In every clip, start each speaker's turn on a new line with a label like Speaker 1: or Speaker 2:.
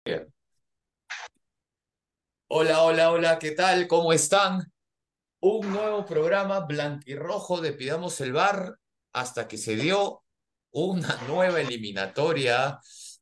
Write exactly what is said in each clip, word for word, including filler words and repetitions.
Speaker 1: Bien. Hola, hola, hola, ¿qué tal? ¿Cómo están? Un nuevo programa blanquirrojo de Pidamos el Bar hasta que se dio una nueva eliminatoria,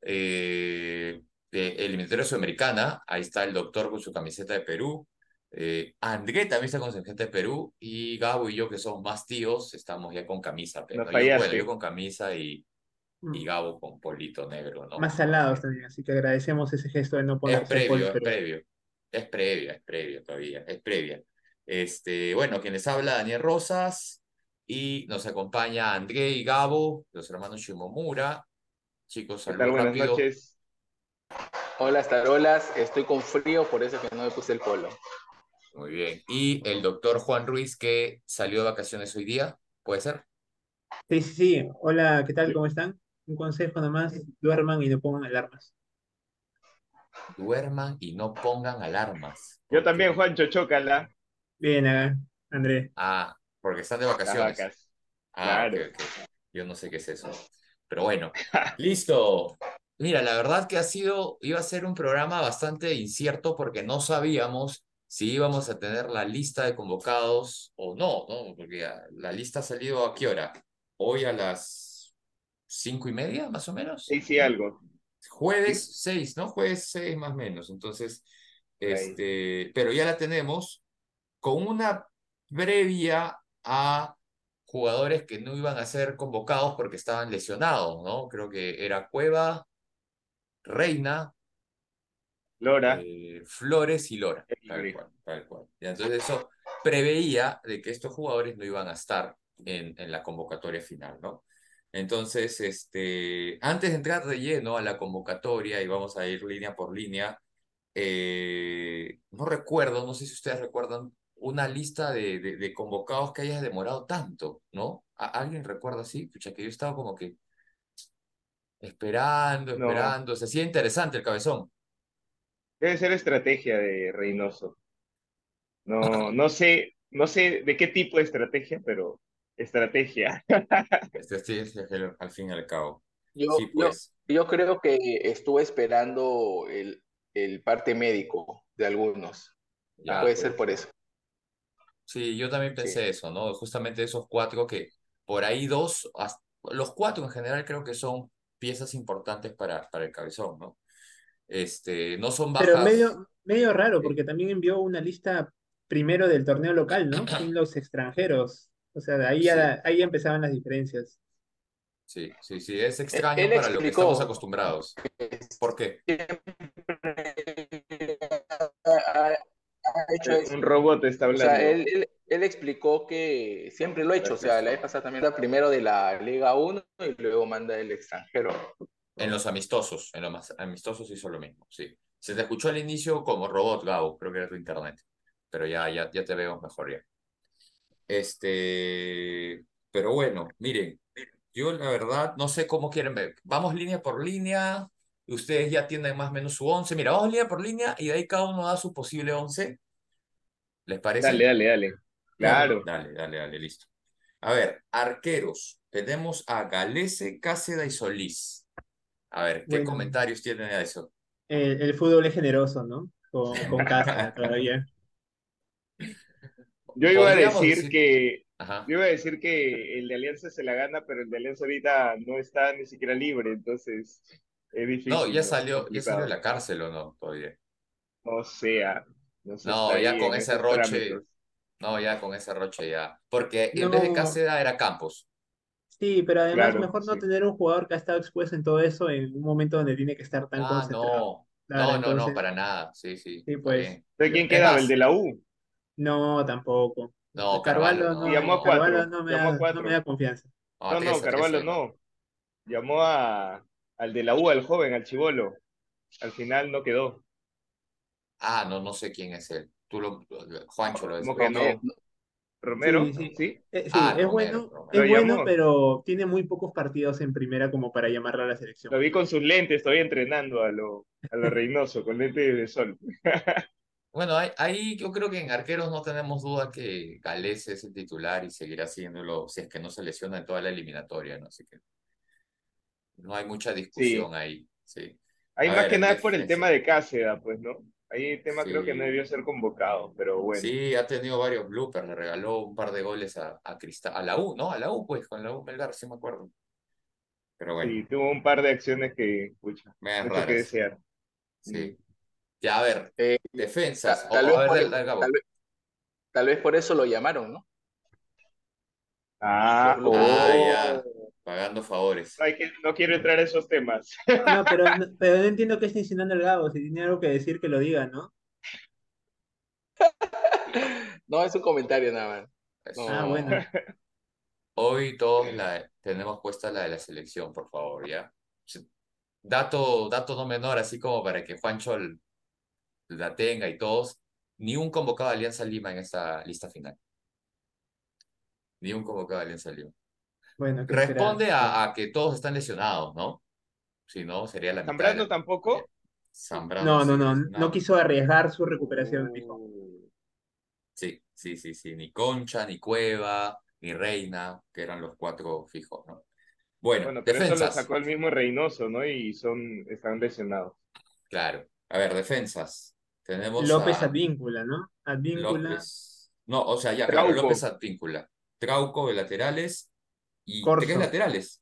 Speaker 1: eh, de eliminatoria sudamericana. Ahí está el doctor con su camiseta de Perú. Eh, André también está con su camiseta de Perú. Y Gabo y yo, que somos más tíos, estamos ya con camisa,
Speaker 2: No
Speaker 1: pero yo, bueno, yo
Speaker 2: fallaste.
Speaker 1: con camisa y, y
Speaker 2: Mm,
Speaker 1: Gabo con polito negro, ¿no?
Speaker 2: Más salados también, así que agradecemos ese gesto de no
Speaker 1: Es
Speaker 2: ponerse el polo
Speaker 1: previo, es
Speaker 2: Perú.
Speaker 1: previo. Es previa, es previo todavía, es previa. Este, bueno, quien les habla, Daniel Rosas, y nos acompaña André y Gabo, los hermanos Shimomura. Chicos,
Speaker 2: ¿Qué tal?
Speaker 1: saludos
Speaker 2: Buenas
Speaker 1: rápido.
Speaker 2: noches.
Speaker 3: Hola, Starolas, estoy con frío, por eso que no me puse el polo.
Speaker 1: Muy bien. Y el doctor Juan Ruiz, que salió de vacaciones hoy día, ¿puede ser?
Speaker 2: Sí, sí, sí. Hola, ¿qué tal?
Speaker 3: Yo,
Speaker 2: ¿Cómo están? Un consejo nomás, duerman y no pongan alarmas.
Speaker 1: Duerman y no pongan alarmas.
Speaker 2: Yo
Speaker 1: ¿Por
Speaker 2: también,
Speaker 1: qué?
Speaker 2: Juancho, chócala. Bien, ah, André.
Speaker 1: Ah, porque están de
Speaker 2: Las
Speaker 1: vacaciones.
Speaker 2: vacas.
Speaker 1: Ah, ok,
Speaker 2: Claro.
Speaker 1: ok. Yo no sé qué es eso. Pero bueno, listo. Mira, la verdad que ha sido, iba a ser un programa bastante incierto porque no sabíamos si íbamos a tener la lista de convocados o no, ¿no? Porque ah, la lista ha salido ¿a qué hora? Hoy a las cinco y media, más o menos.
Speaker 2: Sí, sí, algo. ¿Sí?
Speaker 1: Jueves seis, ¿no? Jueves seis más o menos. Entonces,
Speaker 2: Por ahí.
Speaker 1: este, pero ya la tenemos con una previa a jugadores que no iban a ser convocados porque estaban lesionados, ¿no? Creo que era Cueva, Reina,
Speaker 2: Lora.
Speaker 1: eh, Flores y Lora,
Speaker 2: Es
Speaker 1: tal
Speaker 2: libre.
Speaker 1: cual, tal cual. Y entonces eso preveía de que estos jugadores no iban a estar en, en la convocatoria final, ¿no? Entonces, este, antes de entrar de lleno a la convocatoria, y vamos a ir línea por línea, eh, no recuerdo, no sé si ustedes recuerdan una lista de, de, de convocados que haya demorado tanto, ¿no? ¿A- ¿Alguien recuerda así? Pucha, que yo estaba como que esperando,
Speaker 2: No.
Speaker 1: esperando, se hacía interesante el cabezón.
Speaker 2: Debe ser estrategia de Reynoso. No, no sé, no sé de qué tipo de estrategia, pero estrategia.
Speaker 1: Este, sí, es el- al fin y al cabo.
Speaker 3: yo,
Speaker 1: Sí,
Speaker 3: yo,
Speaker 1: pues,
Speaker 3: yo creo que estuve esperando el, el parte médico de algunos.
Speaker 1: ya,
Speaker 3: Puede ser
Speaker 1: pues.
Speaker 3: por eso.
Speaker 1: Sí, yo también
Speaker 3: Sí.
Speaker 1: pensé eso, ¿no? Justamente esos cuatro que por ahí dos, as- los cuatro en general creo que son piezas importantes para, para el cabezón, ¿no? Este, no son
Speaker 2: Pero
Speaker 1: bajas.
Speaker 2: medio, medio raro,
Speaker 1: Sí,
Speaker 2: porque también envió una lista primero del torneo local, ¿no? Sin los extranjeros. O sea, de ahí
Speaker 1: sí,
Speaker 2: ya, ahí ya empezaban las diferencia.
Speaker 1: sí, sí, sí, es
Speaker 3: Él,
Speaker 1: extraño
Speaker 3: él
Speaker 1: para lo que estamos
Speaker 3: explicó
Speaker 1: acostumbrados.
Speaker 3: que
Speaker 1: ¿Por qué?
Speaker 3: siempre ha, ha hecho
Speaker 2: Eh,
Speaker 3: eso.
Speaker 2: Un robot está
Speaker 3: O sea,
Speaker 2: hablando.
Speaker 3: él, él, él explicó que siempre lo ha hecho. O sea,
Speaker 1: Gracias.
Speaker 3: la vez pasada también era primero de la Liga uno y luego manda el extranjero.
Speaker 1: En los amistosos, en los más amistosos hizo lo mismo, sí. Se te escuchó al inicio como robot, Gabo, creo que era tu internet, pero ya, ya, ya te veo mejor ya. Este, pero bueno, miren, yo la verdad no sé cómo quieren ver. Vamos línea por línea, y ustedes ya tienen más o menos su once. Mira, vamos línea por línea y de ahí cada uno da su posible once, ¿les
Speaker 2: Dale,
Speaker 1: parece?
Speaker 2: dale, dale.
Speaker 3: Claro.
Speaker 2: Claro.
Speaker 1: Dale, dale, dale, listo. A ver, arqueros. Tenemos a Galese, Cáceda y Solís. A ver, ¿qué
Speaker 2: Bueno,
Speaker 1: comentarios tienen a eso?
Speaker 2: el, el fútbol es generoso, ¿no? Con, con Cáceres todavía. Yo iba a
Speaker 1: Podríamos
Speaker 2: decir
Speaker 1: decir,
Speaker 2: que,
Speaker 1: ajá.
Speaker 2: yo iba a decir que el de Alianza se la gana, pero el de Alianza ahorita no está ni siquiera libre, entonces es
Speaker 1: No,
Speaker 2: difícil,
Speaker 1: ya
Speaker 2: ¿no?
Speaker 1: salió, ya salió de
Speaker 2: Complicado.
Speaker 1: la cárcel o no, todavía.
Speaker 2: O sea, no se está
Speaker 1: No, ya
Speaker 2: ahí
Speaker 1: con
Speaker 2: en
Speaker 1: ese
Speaker 2: esos
Speaker 1: roche,
Speaker 2: trámites.
Speaker 1: no, ya con ese roche ya. Porque en vez de
Speaker 2: No,
Speaker 1: Cáceres era Campos.
Speaker 2: sí, pero además
Speaker 1: Sí.
Speaker 2: mejor no
Speaker 1: Sí.
Speaker 2: tener un jugador que ha estado expuesto en todo eso en un momento donde tiene que estar tan
Speaker 1: Ah,
Speaker 2: concentrado.
Speaker 1: no,
Speaker 2: Claro,
Speaker 1: no, no, no,
Speaker 2: entonces,
Speaker 1: para nada. Sí, sí,
Speaker 2: sí,
Speaker 1: está
Speaker 2: pues,
Speaker 1: bien.
Speaker 2: ¿de quién
Speaker 1: Es
Speaker 2: quedaba? ¿El de
Speaker 1: más,
Speaker 2: la U?
Speaker 1: mm,
Speaker 2: No, tampoco.
Speaker 1: no, Carvalho,
Speaker 2: Carvalho no
Speaker 1: no,
Speaker 2: me,
Speaker 1: no,
Speaker 2: llamó a
Speaker 1: no.
Speaker 2: Carvalho
Speaker 3: No,
Speaker 2: no me llamó a da, no me cuatro.
Speaker 1: No,
Speaker 2: da confianza.
Speaker 1: a
Speaker 2: No, no,
Speaker 1: Trece, a Trece
Speaker 2: Carvalho
Speaker 1: además.
Speaker 2: no. Llamó a, al de la U, al joven, al chibolo. Al final no quedó.
Speaker 1: Ah, no, no sé quién es él. Tú lo, Juancho lo
Speaker 2: ¿Cómo
Speaker 1: es.
Speaker 2: que
Speaker 1: Ok.
Speaker 3: Romero.
Speaker 2: no? ¿Romero? Sí, sí.
Speaker 3: Sí.
Speaker 2: Eh, sí,
Speaker 1: Ah,
Speaker 2: es
Speaker 1: Romero,
Speaker 2: bueno, es
Speaker 1: Romero.
Speaker 2: bueno, lo llamó. pero tiene muy pocos partidos en primera como para llamarla a la selección. Lo vi con sus lentes, estoy entrenando a lo, a lo Reynoso, con lentes de sol.
Speaker 1: Bueno, ahí, ahí yo creo que en arqueros no tenemos duda que Gales es el titular y seguirá siéndolo si es que no se lesiona en toda la eliminatoria, ¿no? Así que no hay mucha
Speaker 2: Sí,
Speaker 1: discusión ahí, sí.
Speaker 2: Ahí
Speaker 1: A
Speaker 2: más que
Speaker 1: ver,
Speaker 2: nada es por el
Speaker 1: defensa.
Speaker 2: tema de Cáceres, pues, ¿no? Ahí el tema creo que no
Speaker 1: Sí,
Speaker 2: debió ser convocado, pero bueno.
Speaker 1: sí, ha tenido varios bloopers. Le regaló un par de goles a, a Cristal, a la U, ¿no? A la U, pues, con la U Melgar, sí me acuerdo. Pero bueno,
Speaker 2: Sí, tuvo un par de acciones que, pucha,
Speaker 1: medias
Speaker 2: mucho que
Speaker 1: raras.
Speaker 2: desear. Mm.
Speaker 1: Sí. Ya, a ver,
Speaker 3: Eh,
Speaker 1: defensas.
Speaker 3: ta-
Speaker 1: O,
Speaker 3: tal
Speaker 1: o,
Speaker 3: vez
Speaker 1: a ver,
Speaker 3: por,
Speaker 1: dale, dale,
Speaker 3: tal
Speaker 1: Gabo.
Speaker 3: vez, tal vez por eso lo llamaron, ¿no? Los
Speaker 2: Ah,
Speaker 1: Ah,
Speaker 3: bloopers.
Speaker 2: oh.
Speaker 1: ya. Pagando favores.
Speaker 2: No, hay que, no quiero entrar en esos temas.
Speaker 4: No, pero no, pero no entiendo qué está insinuando el Gabo. Si tiene algo que decir, que lo diga, ¿no?
Speaker 3: No, es un comentario nada más.
Speaker 4: Ah,
Speaker 1: Eso.
Speaker 3: No.
Speaker 4: bueno.
Speaker 1: Hoy todos la, tenemos puesta la de la selección, por favor, ¿ya? Sí. Dato, dato no menor, así como para que Juancho l- la tenga y todos. Ni un convocado de Alianza Lima en esta lista final. Ni un convocado de Alianza Lima.
Speaker 4: Bueno, ¿qué será?
Speaker 1: Responde
Speaker 4: Bueno.
Speaker 1: a, a que todos están lesionados, ¿no? Si no, sería la mitad de
Speaker 2: Zambrano
Speaker 1: la convocatoria.
Speaker 2: tampoco.
Speaker 1: Zambrano
Speaker 4: No, no,
Speaker 1: sigue
Speaker 4: no. No
Speaker 1: lesionado.
Speaker 4: quiso arriesgar su recuperación, dijo.
Speaker 2: Uh,
Speaker 1: Sí, sí, sí, sí. Ni Concha, ni Cueva, ni Reina, que eran los cuatro fijos, ¿no? Bueno,
Speaker 2: bueno, pero eso lo
Speaker 1: defensas.
Speaker 2: sacó el mismo Reynoso, ¿no? Y son, están lesionados.
Speaker 1: Claro. A ver, defensas. Tenemos
Speaker 4: López
Speaker 1: a
Speaker 4: Advíncula, ¿no? Advíncula,
Speaker 1: López. No, o sea, ya, claro, López
Speaker 2: Trauco.
Speaker 1: Advíncula. Trauco de laterales y tres
Speaker 4: Corso.
Speaker 1: laterales.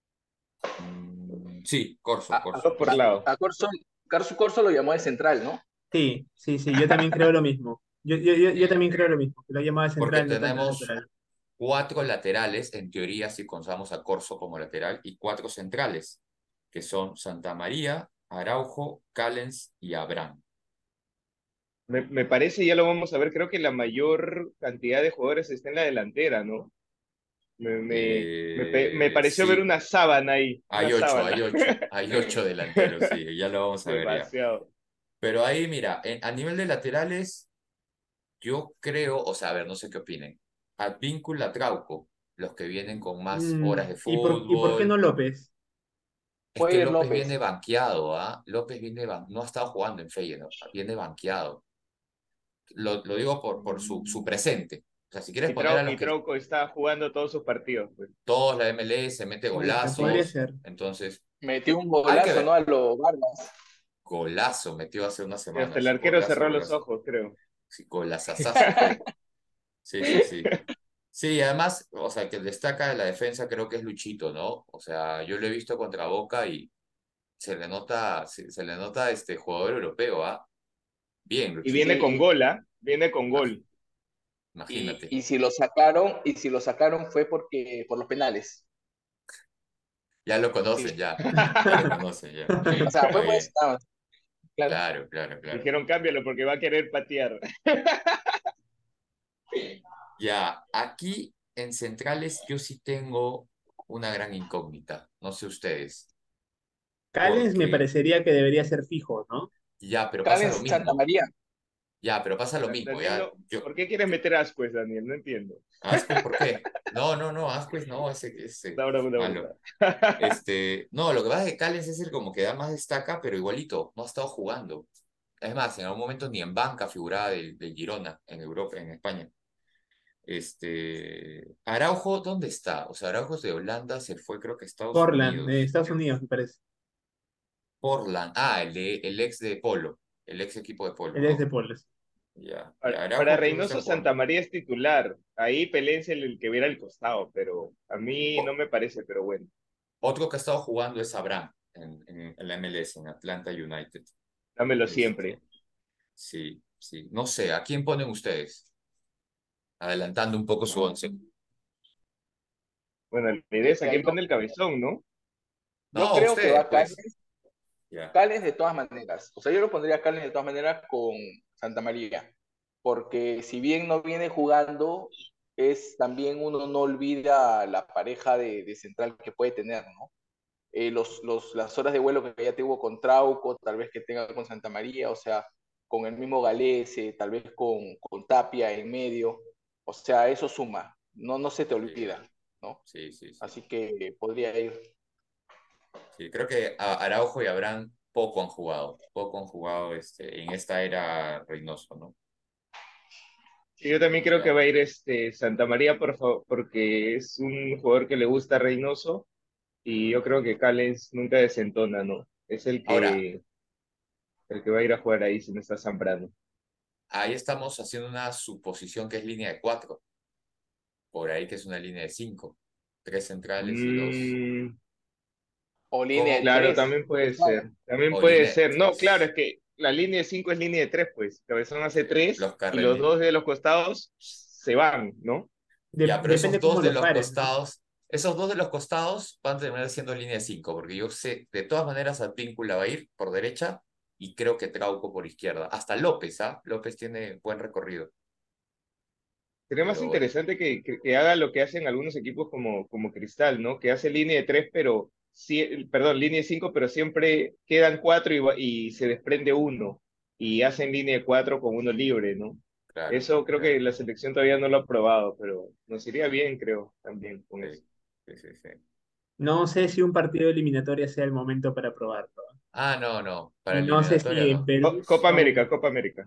Speaker 1: Mm, sí,
Speaker 3: A,
Speaker 1: Corso,
Speaker 3: a,
Speaker 1: Corso,
Speaker 2: Dos por
Speaker 1: Corso.
Speaker 2: lado.
Speaker 3: a Corso, Carso Corso lo llamó de central, ¿no?
Speaker 4: Sí, sí, sí. Yo también creo lo mismo. Yo, yo, yo, yo
Speaker 1: Bien.
Speaker 4: también creo lo mismo. Que lo llamaba de
Speaker 1: Porque
Speaker 4: central, no tanto de
Speaker 1: tenemos
Speaker 4: lateral.
Speaker 1: cuatro laterales, en teoría, si contamos a Corso como lateral, y cuatro centrales, que son Santa María, Araujo, Callens y Abraham.
Speaker 2: Me, me parece, ya lo vamos a ver, creo que la mayor cantidad de jugadores está en la delantera, ¿no? Me, me, me, pe- me
Speaker 1: Eh,
Speaker 2: pareció ver
Speaker 1: sí,
Speaker 2: una sábana ahí, una
Speaker 1: hay ocho, hay
Speaker 2: sábana.
Speaker 1: ocho, hay ocho delanteros, sí, ya lo vamos a ver ya.
Speaker 2: Demasiado.
Speaker 1: Pero ahí, mira, en- a nivel de laterales, yo creo, o sea, a ver, no sé qué opinen. Advíncula, Trauco, los que vienen con más
Speaker 4: Mm,
Speaker 1: horas de
Speaker 4: ¿y por, y por qué no
Speaker 1: fútbol.
Speaker 4: López?
Speaker 1: Es que
Speaker 3: Puede ir
Speaker 1: López
Speaker 3: López.
Speaker 1: viene banqueado, ¿ah? López viene ban- no ha estado jugando en Feyenoord, viene banqueado. Lo, lo digo por, por su, su
Speaker 2: Mm.
Speaker 1: presente. O sea, si quieres
Speaker 2: Y,
Speaker 1: poner a
Speaker 2: Trau-
Speaker 1: los
Speaker 2: y
Speaker 1: que
Speaker 2: Trauco está jugando todos sus partidos, pues.
Speaker 1: todos la M L S mete
Speaker 4: Pucha, podría
Speaker 1: golazos,
Speaker 4: ser.
Speaker 1: entonces
Speaker 3: Metió un
Speaker 1: hay que
Speaker 3: golazo, ¿no?
Speaker 1: ver.
Speaker 3: A lo Vargas.
Speaker 1: Golazo metió hace unas
Speaker 2: Y hasta el
Speaker 1: semanas,
Speaker 2: arquero
Speaker 1: golazo,
Speaker 2: cerró los
Speaker 1: golazo.
Speaker 2: ojos, creo.
Speaker 1: Sí, golazazazo fue. Sí, sí, sí. Sí, además, o sea, que destaca de la defensa creo que es Luchito, ¿no? O sea, yo lo he visto contra Boca y se le nota, se, se le nota este jugador europeo, ¿ah? Bien,
Speaker 2: Y viene
Speaker 1: Luchito.
Speaker 2: con
Speaker 3: Sí,
Speaker 2: gol, ¿ah? Viene con
Speaker 1: Imag-
Speaker 2: gol.
Speaker 3: y,
Speaker 1: Imagínate.
Speaker 3: y si lo sacaron, y si lo sacaron fue porque, por los penales.
Speaker 1: Ya lo
Speaker 3: Sí.
Speaker 1: conocen, ya. Ya lo conocen, ya.
Speaker 3: O sea,
Speaker 1: Está
Speaker 3: fue por eso
Speaker 1: bien.
Speaker 3: nada más. Claro.
Speaker 1: Claro, claro, claro.
Speaker 2: Dijeron cámbialo porque va a querer patear.
Speaker 1: Ya, aquí en centrales yo sí tengo una gran incógnita. No sé ustedes.
Speaker 4: Callens me
Speaker 1: Porque,
Speaker 4: parecería que debería ser fijo, ¿no?
Speaker 1: ya, pero pasa lo
Speaker 3: Callens Santa
Speaker 1: mismo.
Speaker 3: María.
Speaker 1: Ya, pero pasa lo
Speaker 2: Da-
Speaker 1: mismo,
Speaker 2: Daniel,
Speaker 1: ya.
Speaker 2: no-
Speaker 1: Yo,
Speaker 2: ¿por qué quieres meter ascuez, Daniel? No entiendo.
Speaker 1: Asquez, ¿por qué? No, no, no, Asquez no, ese, ese
Speaker 2: Una broma,
Speaker 1: es
Speaker 2: una
Speaker 1: malo.
Speaker 2: broma.
Speaker 1: Este, no, lo que pasa es que Callens es el como que da más destaca, pero igualito, no ha estado jugando. Es más, en algún momento ni en banca figuraba del, del Girona en Europa, en España. Este, Araujo, ¿dónde está? O sea, Araujo es de Holanda, se fue creo que a Estados
Speaker 4: Portland, de
Speaker 1: Unidos.
Speaker 4: Estados Unidos, me parece.
Speaker 1: Portland, ah, el, de- el ex de Polo, el ex equipo de Polo,
Speaker 4: Él es de
Speaker 1: ¿no?
Speaker 4: Portland.
Speaker 1: Ya, y
Speaker 2: Para, para
Speaker 1: Araujo creo que está
Speaker 2: Reynoso, Santa
Speaker 1: jugando.
Speaker 2: María es titular. Ahí peleense el, el que viera el costado, pero a mí no
Speaker 1: O-
Speaker 2: me parece, pero bueno,
Speaker 1: otro que ha estado jugando es Abraham en, en, en la M L S, en Atlanta United.
Speaker 2: dámelo siempre.
Speaker 1: Este, sí, sí. No sé, ¿a quién ponen ustedes? Adelantando un poco su once.
Speaker 2: Bueno, la idea es a
Speaker 3: Mira,
Speaker 2: quién
Speaker 3: yo,
Speaker 2: pone el cabezón, ¿no?
Speaker 3: yo
Speaker 1: No,
Speaker 3: creo que
Speaker 1: ustedes,
Speaker 3: va
Speaker 1: pues.
Speaker 3: Callens,
Speaker 1: Ya.
Speaker 3: Callens de todas maneras. O sea, yo lo pondría Callens de todas maneras con Santa María. Porque si bien no viene jugando, es también uno no olvida la pareja de, de central que puede tener, ¿no? Eh, los, los, las horas de vuelo que ya tuvo con Trauco, tal vez que tenga con Santa María, o sea, con el mismo Galese, tal vez con, con Tapia en medio, o sea, eso suma, no, no se te
Speaker 1: Sí,
Speaker 3: olvida, ¿no?
Speaker 1: sí, sí, sí.
Speaker 3: Así que podría ir.
Speaker 1: Sí, creo que a- Araujo y Abraham poco han jugado, poco han jugado este, en esta era Reynoso, ¿no?
Speaker 2: Sí, yo también creo que
Speaker 1: Ya.
Speaker 2: va a ir este Santa María por favor, porque es un jugador que le gusta a Reynoso y yo creo que Callens nunca desentona, ¿no? Es el
Speaker 1: Ahora,
Speaker 2: que el que va a ir a jugar ahí si no está Zambrano.
Speaker 1: Ahí estamos haciendo una suposición que es línea de cuatro, por ahí que es una línea de cinco, tres centrales y dos.
Speaker 2: Mm,
Speaker 3: O línea de
Speaker 1: ¿Cómo?
Speaker 2: claro,
Speaker 3: tres.
Speaker 2: también puede
Speaker 3: Claro.
Speaker 2: ser. También
Speaker 1: O
Speaker 2: puede
Speaker 1: línea de
Speaker 2: ser. No, claro, es
Speaker 1: tres.
Speaker 2: que la línea de cinco es línea de tres, pues. Cabezón hace tres
Speaker 1: Los
Speaker 2: y los
Speaker 1: carriles.
Speaker 2: dos de los costados se van, ¿no?
Speaker 4: De-
Speaker 1: Ya, pero esos
Speaker 4: depende
Speaker 1: dos
Speaker 4: cómo
Speaker 1: de
Speaker 4: los
Speaker 1: los
Speaker 4: pares, ¿no?
Speaker 1: costados, esos dos de los costados van a terminar siendo línea de cinco, porque yo sé, de todas maneras, Advíncula va a ir por derecha y creo que Trauco por izquierda. Hasta López, ¿ah? López tiene buen recorrido,
Speaker 2: Sería más
Speaker 1: pero bueno,
Speaker 2: interesante que, que, que haga lo que hacen algunos equipos como, como Cristal, ¿no? Que hace línea de tres, pero sí, perdón, línea de cinco, pero siempre quedan cuatro y, va- y se desprende uno. Y hacen línea de cuatro con uno libre, ¿no?
Speaker 1: claro,
Speaker 2: Eso creo que
Speaker 1: claro.
Speaker 2: la selección todavía no lo ha probado, pero nos iría bien, creo, también con eso.
Speaker 1: Sí, sí, sí, sí.
Speaker 4: No sé si un partido de eliminatoria sea el momento para probarlo.
Speaker 1: Ah, no, no, para
Speaker 4: Y no sé si
Speaker 1: eliminatoria
Speaker 4: en
Speaker 1: no.
Speaker 2: Co-
Speaker 4: Perú
Speaker 2: Copa América,
Speaker 4: son...
Speaker 2: Copa América.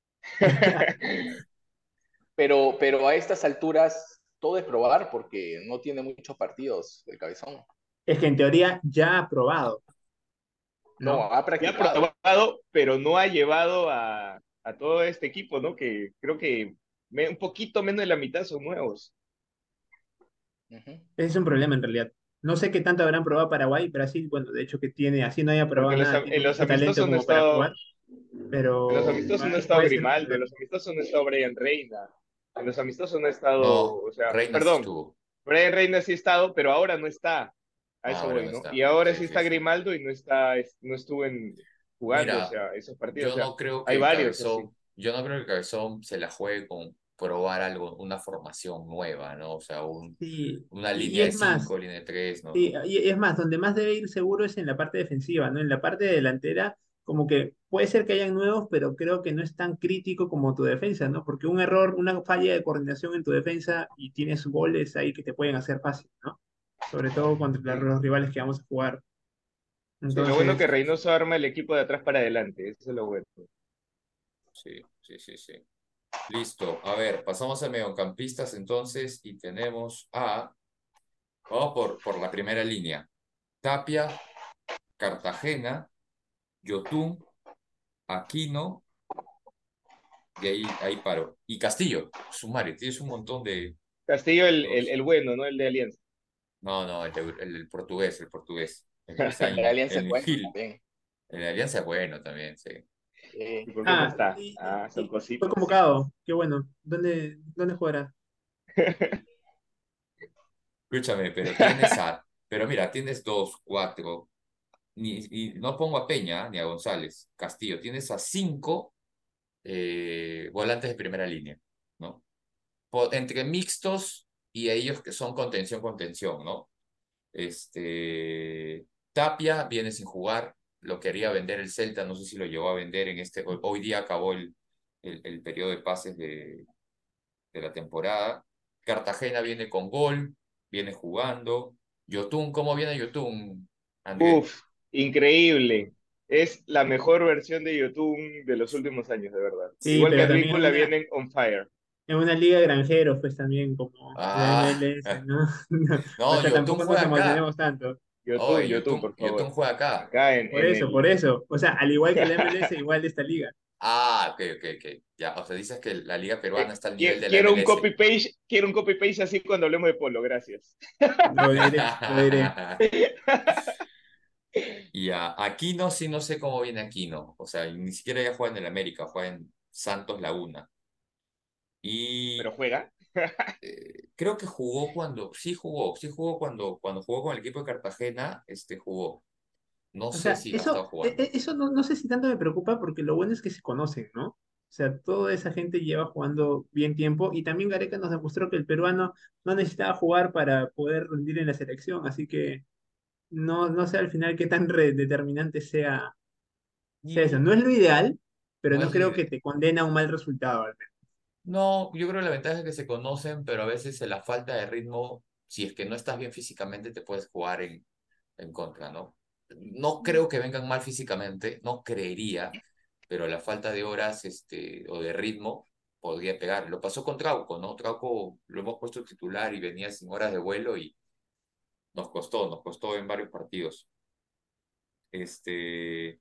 Speaker 3: Pero, pero a estas alturas todo es probar porque no tiene muchos partidos el cabezón.
Speaker 4: Es que en teoría ya ha
Speaker 1: Ah,
Speaker 4: probado,
Speaker 3: No,
Speaker 4: ¿no?
Speaker 3: ha
Speaker 2: Ya ha
Speaker 3: practicado.
Speaker 2: probado, pero no ha llevado a, a todo este equipo, ¿no? Que creo que me- un poquito menos de la mitad son nuevos.
Speaker 3: Ujú.
Speaker 4: Ese es un problema en realidad. No sé qué tanto habrán probado Paraguay, Brasil, bueno, de hecho que tiene, así no haya
Speaker 2: Porque
Speaker 4: probado
Speaker 2: en los,
Speaker 4: nada,
Speaker 2: am-
Speaker 4: tiene
Speaker 2: en los
Speaker 4: mucho talento
Speaker 2: amistosos no ha
Speaker 4: como para
Speaker 2: estado,
Speaker 4: jugar,
Speaker 2: en los
Speaker 4: pero
Speaker 2: amistosos no ha
Speaker 4: va-
Speaker 2: estado
Speaker 4: puede ser un
Speaker 2: Grimaldo, en
Speaker 4: problema.
Speaker 2: los amistosos no ha estado Brian Reina, en los amistosos no ha estado,
Speaker 1: no,
Speaker 2: o sea,
Speaker 1: Reina sí
Speaker 2: perdón,
Speaker 1: estuvo.
Speaker 2: Brian Reina sí ha estado, pero ahora no está. A
Speaker 1: Ah,
Speaker 2: eso
Speaker 1: ahora
Speaker 2: voy,
Speaker 1: no
Speaker 2: ¿no?
Speaker 1: está.
Speaker 2: Y ahora
Speaker 1: Sí,
Speaker 2: sí
Speaker 1: sí,
Speaker 2: está
Speaker 1: sí.
Speaker 2: Grimaldo y no está, es- no estuvo en, jugando, o
Speaker 1: Mira,
Speaker 2: sea, esos partidos, o
Speaker 1: yo
Speaker 2: sea,
Speaker 1: no creo que
Speaker 2: hay
Speaker 1: el
Speaker 2: varios así.
Speaker 1: Cabezón, yo no creo que el Cabezón se la juegue con probar algo, una formación nueva, ¿no? O sea, un,
Speaker 4: Sí,
Speaker 1: una
Speaker 4: y, y
Speaker 1: línea de
Speaker 4: es más,
Speaker 1: cinco, línea de tres, no,
Speaker 4: sí,
Speaker 1: no.
Speaker 4: y es más, donde más debe ir seguro es en la parte defensiva, ¿no? En la parte delantera, como que puede ser que hayan nuevos, pero creo que no es tan crítico como tu defensa, ¿no? Porque un error, una falla de coordinación en tu defensa y tienes goles ahí que te pueden hacer fácil, ¿no? Sobre todo contra
Speaker 2: Sí.
Speaker 4: los rivales que vamos a jugar.
Speaker 2: Sí, lo bueno
Speaker 4: Entonces,
Speaker 2: que Reynoso arma el equipo de atrás para adelante, eso es lo bueno.
Speaker 1: Sí, sí, sí, sí. Listo. A ver, pasamos a mediocampistas entonces y tenemos a, vamos por, por la primera línea. Tapia, Cartagena, Yotún, Aquino, y ahí, ahí paro. Y Castillo, sumario, tienes un montón de
Speaker 2: Castillo el, el,
Speaker 1: dos.
Speaker 2: el bueno, ¿no? El de Alianza.
Speaker 1: No, no, el, de- el, el portugués, el portugués. El que está
Speaker 3: La
Speaker 1: en,
Speaker 3: Alianza es
Speaker 1: en
Speaker 3: buena
Speaker 1: Gil.
Speaker 3: también.
Speaker 1: En la Alianza es bueno también, sí.
Speaker 3: Eh,
Speaker 2: ¿Y por qué no
Speaker 4: ah,
Speaker 2: está?
Speaker 4: y,
Speaker 2: Ah, son
Speaker 4: y fue
Speaker 2: cositas.
Speaker 4: convocado, qué bueno. ¿Dónde, dónde jugará?
Speaker 1: Escúchame, pero tienes a, pero mira, tienes dos, cuatro, ni, y no pongo a Peña ni a González, Castillo, tienes a cinco eh, volantes de primera línea, ¿no? Po- entre mixtos y ellos que son contención, contención, ¿no? Este, Tapia viene sin jugar, lo quería vender el Celta, no sé si lo llevó a vender en este, hoy, hoy día acabó el, el, el periodo de pases de, de la temporada. Cartagena viene con gol, viene jugando. Yotun, ¿cómo viene Yotun, André?
Speaker 2: Uf, increíble. Es la mejor versión de YouTube de los últimos años, de verdad.
Speaker 4: Sí,
Speaker 2: Igual que
Speaker 4: pero también en
Speaker 2: Advíncula
Speaker 4: una,
Speaker 2: vienen on fire.
Speaker 4: en una liga de granjeros, pues también como la
Speaker 1: Ah,
Speaker 4: M L S, ¿no? No, o
Speaker 1: no,
Speaker 4: sea,
Speaker 1: Yotun
Speaker 4: tampoco nos
Speaker 1: juega acá.
Speaker 4: emocionemos tanto.
Speaker 2: YouTube,
Speaker 1: Oye,
Speaker 2: YouTube,
Speaker 1: Yotun,
Speaker 2: por
Speaker 1: Yotun
Speaker 2: favor.
Speaker 1: juega acá.
Speaker 2: Acá en,
Speaker 4: Por
Speaker 2: en
Speaker 4: eso, por
Speaker 2: el...
Speaker 4: eso. O sea, al igual que la M L S, igual de esta liga.
Speaker 1: Ah, ok, ok, ok. Ya, o sea, dices que la liga peruana
Speaker 2: Eh,
Speaker 1: está al nivel
Speaker 2: qui-
Speaker 1: de la
Speaker 2: quiero un
Speaker 1: M L S.
Speaker 2: copy-paste, quiero un copy-paste así cuando hablemos de polo, gracias.
Speaker 4: Lo diré, lo diré.
Speaker 1: Y a Aquino sí no sé cómo viene Aquino. O sea, ni siquiera ya juega en el América, juega en Santos Laguna.
Speaker 2: Pero
Speaker 1: Y
Speaker 2: juega.
Speaker 1: eh, creo que jugó cuando, sí jugó, sí jugó cuando, cuando jugó con el equipo de Cartagena, este jugó. No
Speaker 4: O
Speaker 1: sé
Speaker 4: sea,
Speaker 1: si la ha estado
Speaker 4: eso, e- e-
Speaker 1: jugando.
Speaker 4: eso no, no sé si tanto me preocupa porque lo bueno es que se conocen, ¿no? O sea, toda esa gente lleva jugando bien tiempo y también Gareca nos demostró que el peruano no necesitaba jugar para poder rendir en la selección, así que no, no sé al final qué tan re- determinante sea, sea eso.
Speaker 1: Y
Speaker 4: No es lo ideal, pero
Speaker 1: no
Speaker 4: no
Speaker 1: es
Speaker 4: creo que
Speaker 1: líder.
Speaker 4: te condena a un mal resultado al menos.
Speaker 1: No, yo creo que la ventaja es que se conocen, pero a veces en la falta de ritmo, si es que no estás bien físicamente, te puedes jugar en, en contra, ¿no? No creo que vengan mal físicamente, no creería, pero la falta de horas este, o de ritmo podría pegar. Lo pasó con Trauco, ¿no? Trauco lo hemos puesto titular y venía sin horas de vuelo y nos costó, nos costó en varios partidos. Este,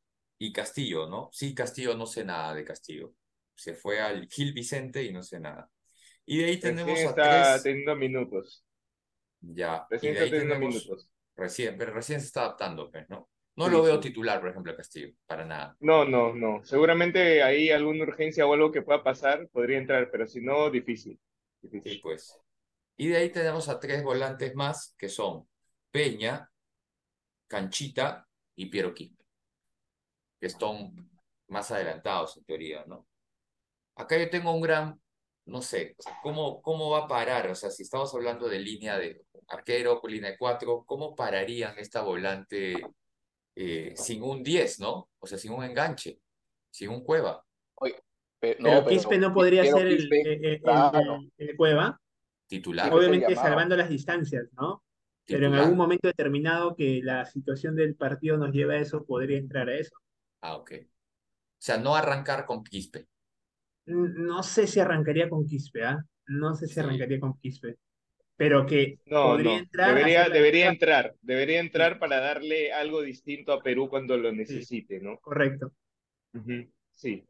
Speaker 1: y Castillo, ¿no? Sí, Castillo, no sé nada de Castillo. Se fue al Gil Vicente y no sé nada. Y de ahí
Speaker 2: Recién
Speaker 1: tenemos a
Speaker 2: está
Speaker 1: tres,
Speaker 2: teniendo minutos.
Speaker 1: ya, y
Speaker 2: Recién
Speaker 1: de
Speaker 2: está
Speaker 1: ahí
Speaker 2: teniendo
Speaker 1: tenemos
Speaker 2: minutos.
Speaker 1: recién, pero recién se está adaptando, pues, ¿no? No lo
Speaker 2: Sí,
Speaker 1: veo
Speaker 2: sí.
Speaker 1: titular, por ejemplo, a Castillo, para nada.
Speaker 2: No, no, no. Seguramente ahí alguna urgencia o algo que pueda pasar podría entrar, pero si no, difícil.
Speaker 1: Sí,
Speaker 2: Difícil.
Speaker 1: pues. Y de ahí tenemos a tres volantes más, que son Peña, Canchita y Piero Quispe, que están más adelantados en teoría, ¿no? Acá yo tengo un gran, no sé, o sea, ¿cómo, cómo va a parar? O sea, si estamos hablando de línea de arquero, con línea de cuatro, ¿cómo pararían esta volante eh, sin un diez, ¿no? O sea, sin un enganche, sin un Cueva
Speaker 3: Oye, pe- no,
Speaker 4: Pero Quispe
Speaker 3: pero
Speaker 4: no podría
Speaker 3: quiero
Speaker 4: ser el,
Speaker 3: Quispe,
Speaker 4: el, el,
Speaker 3: claro,
Speaker 4: el- el Cueva,
Speaker 1: titular.
Speaker 3: Quispe es el
Speaker 4: obviamente
Speaker 3: llamado.
Speaker 4: salvando las distancias, ¿no? Pero en algún
Speaker 1: Titular.
Speaker 4: momento determinado que la situación del partido nos lleve a eso, podría entrar a eso.
Speaker 1: Ah, ok. O sea, no arrancar con Quispe.
Speaker 4: N- No sé si arrancaría con Quispe, ¿ah? No sé si
Speaker 1: Sí.
Speaker 4: arrancaría con Quispe, pero que
Speaker 2: No,
Speaker 4: podría
Speaker 2: no.
Speaker 4: entrar a hacer
Speaker 2: Debería,
Speaker 4: la
Speaker 2: debería
Speaker 4: delgada.
Speaker 2: entrar. Debería
Speaker 4: Sí,
Speaker 2: entrar para darle algo distinto a Perú cuando lo
Speaker 4: sí,
Speaker 2: necesite, ¿no?
Speaker 4: correcto.
Speaker 2: Ujú. Sí.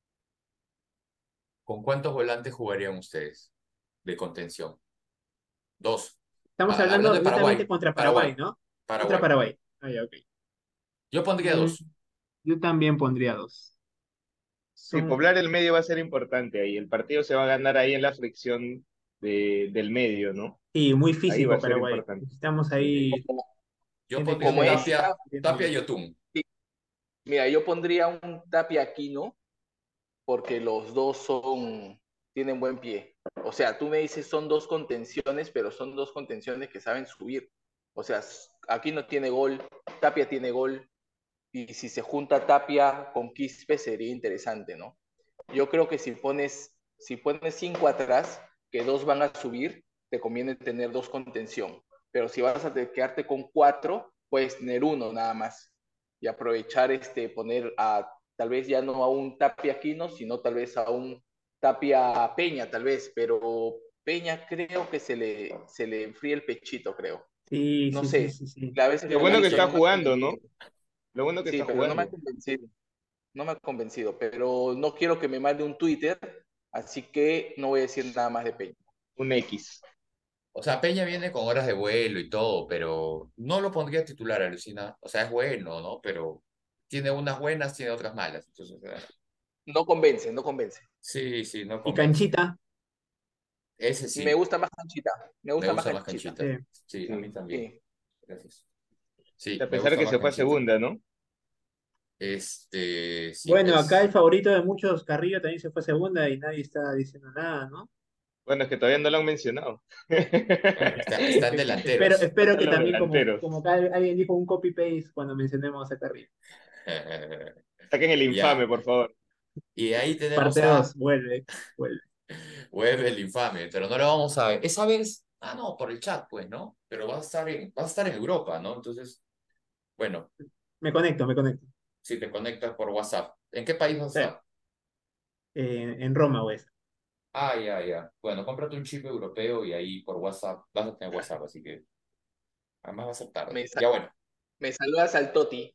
Speaker 1: ¿Con cuántos volantes jugarían ustedes de contención? Dos.
Speaker 4: Estamos
Speaker 1: Ah, hablando
Speaker 4: hablando
Speaker 1: de
Speaker 4: netamente
Speaker 1: Paraguay.
Speaker 4: contra Paraguay,
Speaker 1: Paraguay.
Speaker 4: ¿no? Contra
Speaker 1: Paraguay.
Speaker 4: Paraguay. Ah, ya, ok.
Speaker 1: Yo pondría
Speaker 4: Mm,
Speaker 1: dos.
Speaker 4: yo también pondría dos.
Speaker 2: Sí,
Speaker 4: Son,
Speaker 2: poblar el medio va a ser importante ahí. El partido se va a ganar ahí en la fricción de, del medio, ¿no?
Speaker 4: sí, muy
Speaker 2: Ahí va
Speaker 4: físico
Speaker 2: a ser
Speaker 4: Paraguay.
Speaker 2: importante.
Speaker 4: Necesitamos
Speaker 2: Sí.
Speaker 4: ahí
Speaker 3: Como,
Speaker 1: Yo
Speaker 4: gente que
Speaker 1: pondría un
Speaker 3: como
Speaker 4: esté
Speaker 3: esa,
Speaker 1: Tapia,
Speaker 4: viendo
Speaker 1: Tapia y
Speaker 4: bien.
Speaker 1: Yotun.
Speaker 3: sí, mira, yo pondría un Tapia Aquino porque los dos son, tienen buen pie. O sea, tú me dices son dos contenciones, pero son dos contenciones que saben subir. O sea, Aquino tiene gol, Tapia tiene gol, y si se junta Tapia con Quispe sería interesante, ¿no? Yo creo que si pones, si pones cinco atrás, que dos van a subir, te conviene tener dos contención. Pero si vas a quedarte con cuatro, puedes tener uno nada más. Y aprovechar este, poner a, tal vez ya no a un Tapia Aquino, sino tal vez a un Tapia Peña, tal vez. Pero Peña creo que se le, se le enfría el pechito, creo.
Speaker 4: Sí,
Speaker 3: No
Speaker 4: sí, sí,
Speaker 3: sé,
Speaker 4: sí, sí.
Speaker 3: las veces
Speaker 2: Lo
Speaker 3: que lo he
Speaker 2: bueno que
Speaker 3: visto
Speaker 2: está
Speaker 3: no me ha
Speaker 2: jugando, ¿no?
Speaker 3: convencido.
Speaker 2: Lo bueno que
Speaker 3: Sí,
Speaker 2: está
Speaker 3: pero no me ha
Speaker 2: jugando.
Speaker 3: convencido. No me ha convencido, pero no quiero que me mande un Twitter, así que no voy a decir nada más de Peña.
Speaker 2: Un X.
Speaker 1: O sea, Peña viene con horas de vuelo y todo, pero no lo pondría titular, alucina. O sea, es bueno, ¿no? Pero tiene unas buenas, tiene otras malas. Entonces, eh,
Speaker 3: No convence, no convence.
Speaker 1: sí, sí, no
Speaker 4: Y
Speaker 1: convence.
Speaker 4: Canchita,
Speaker 1: Ese
Speaker 3: Me
Speaker 1: sí,
Speaker 3: gusta más Canchita, me
Speaker 1: me
Speaker 3: gusta más
Speaker 1: gusta más
Speaker 3: Canchita.
Speaker 1: Canchita.
Speaker 4: eh,
Speaker 1: Sí, a mí
Speaker 2: Sí.
Speaker 1: también.
Speaker 3: Sí.
Speaker 1: Gracias. Sí,
Speaker 2: A
Speaker 1: me
Speaker 2: pesar de
Speaker 1: gusta
Speaker 2: que
Speaker 1: más
Speaker 2: se fue a
Speaker 1: Canchita.
Speaker 2: segunda, ¿no?
Speaker 1: Este, sí,
Speaker 4: bueno, acá el
Speaker 1: pues.
Speaker 4: favorito de muchos, Carrillo, también se fue a segunda y nadie está diciendo nada, ¿no?
Speaker 2: Bueno, es que todavía no lo han mencionado.
Speaker 1: Bueno, está, están
Speaker 4: Espero,
Speaker 1: delanteros.
Speaker 4: espero
Speaker 2: Faltan
Speaker 4: que
Speaker 2: los
Speaker 4: también como,
Speaker 2: delanteros.
Speaker 4: como acá alguien dijo un copy-paste cuando mencionemos a Carrillo.
Speaker 2: Saquen el infame,
Speaker 1: Ya.
Speaker 2: por favor.
Speaker 1: Y de ahí tenemos
Speaker 4: Parte
Speaker 1: a
Speaker 4: dos vuelve, vuelve.
Speaker 1: Web el infame, pero no lo vamos a ver. Esa vez, ah, no, por el chat, pues, ¿no? Pero va a estar en, va a estar en Europa, ¿no? Entonces, bueno,
Speaker 4: Me conecto, me conecto.
Speaker 1: si te conectas por WhatsApp. ¿En qué país vas a
Speaker 4: Sí,
Speaker 1: estar?
Speaker 4: eh, en Roma, pues.
Speaker 1: Ah, ya, ya. Bueno, cómprate un chip europeo y ahí por WhatsApp vas a tener WhatsApp, así que además va a ser tarde.
Speaker 3: Me, sa-
Speaker 1: Ya bueno,
Speaker 3: me saludas al Toti.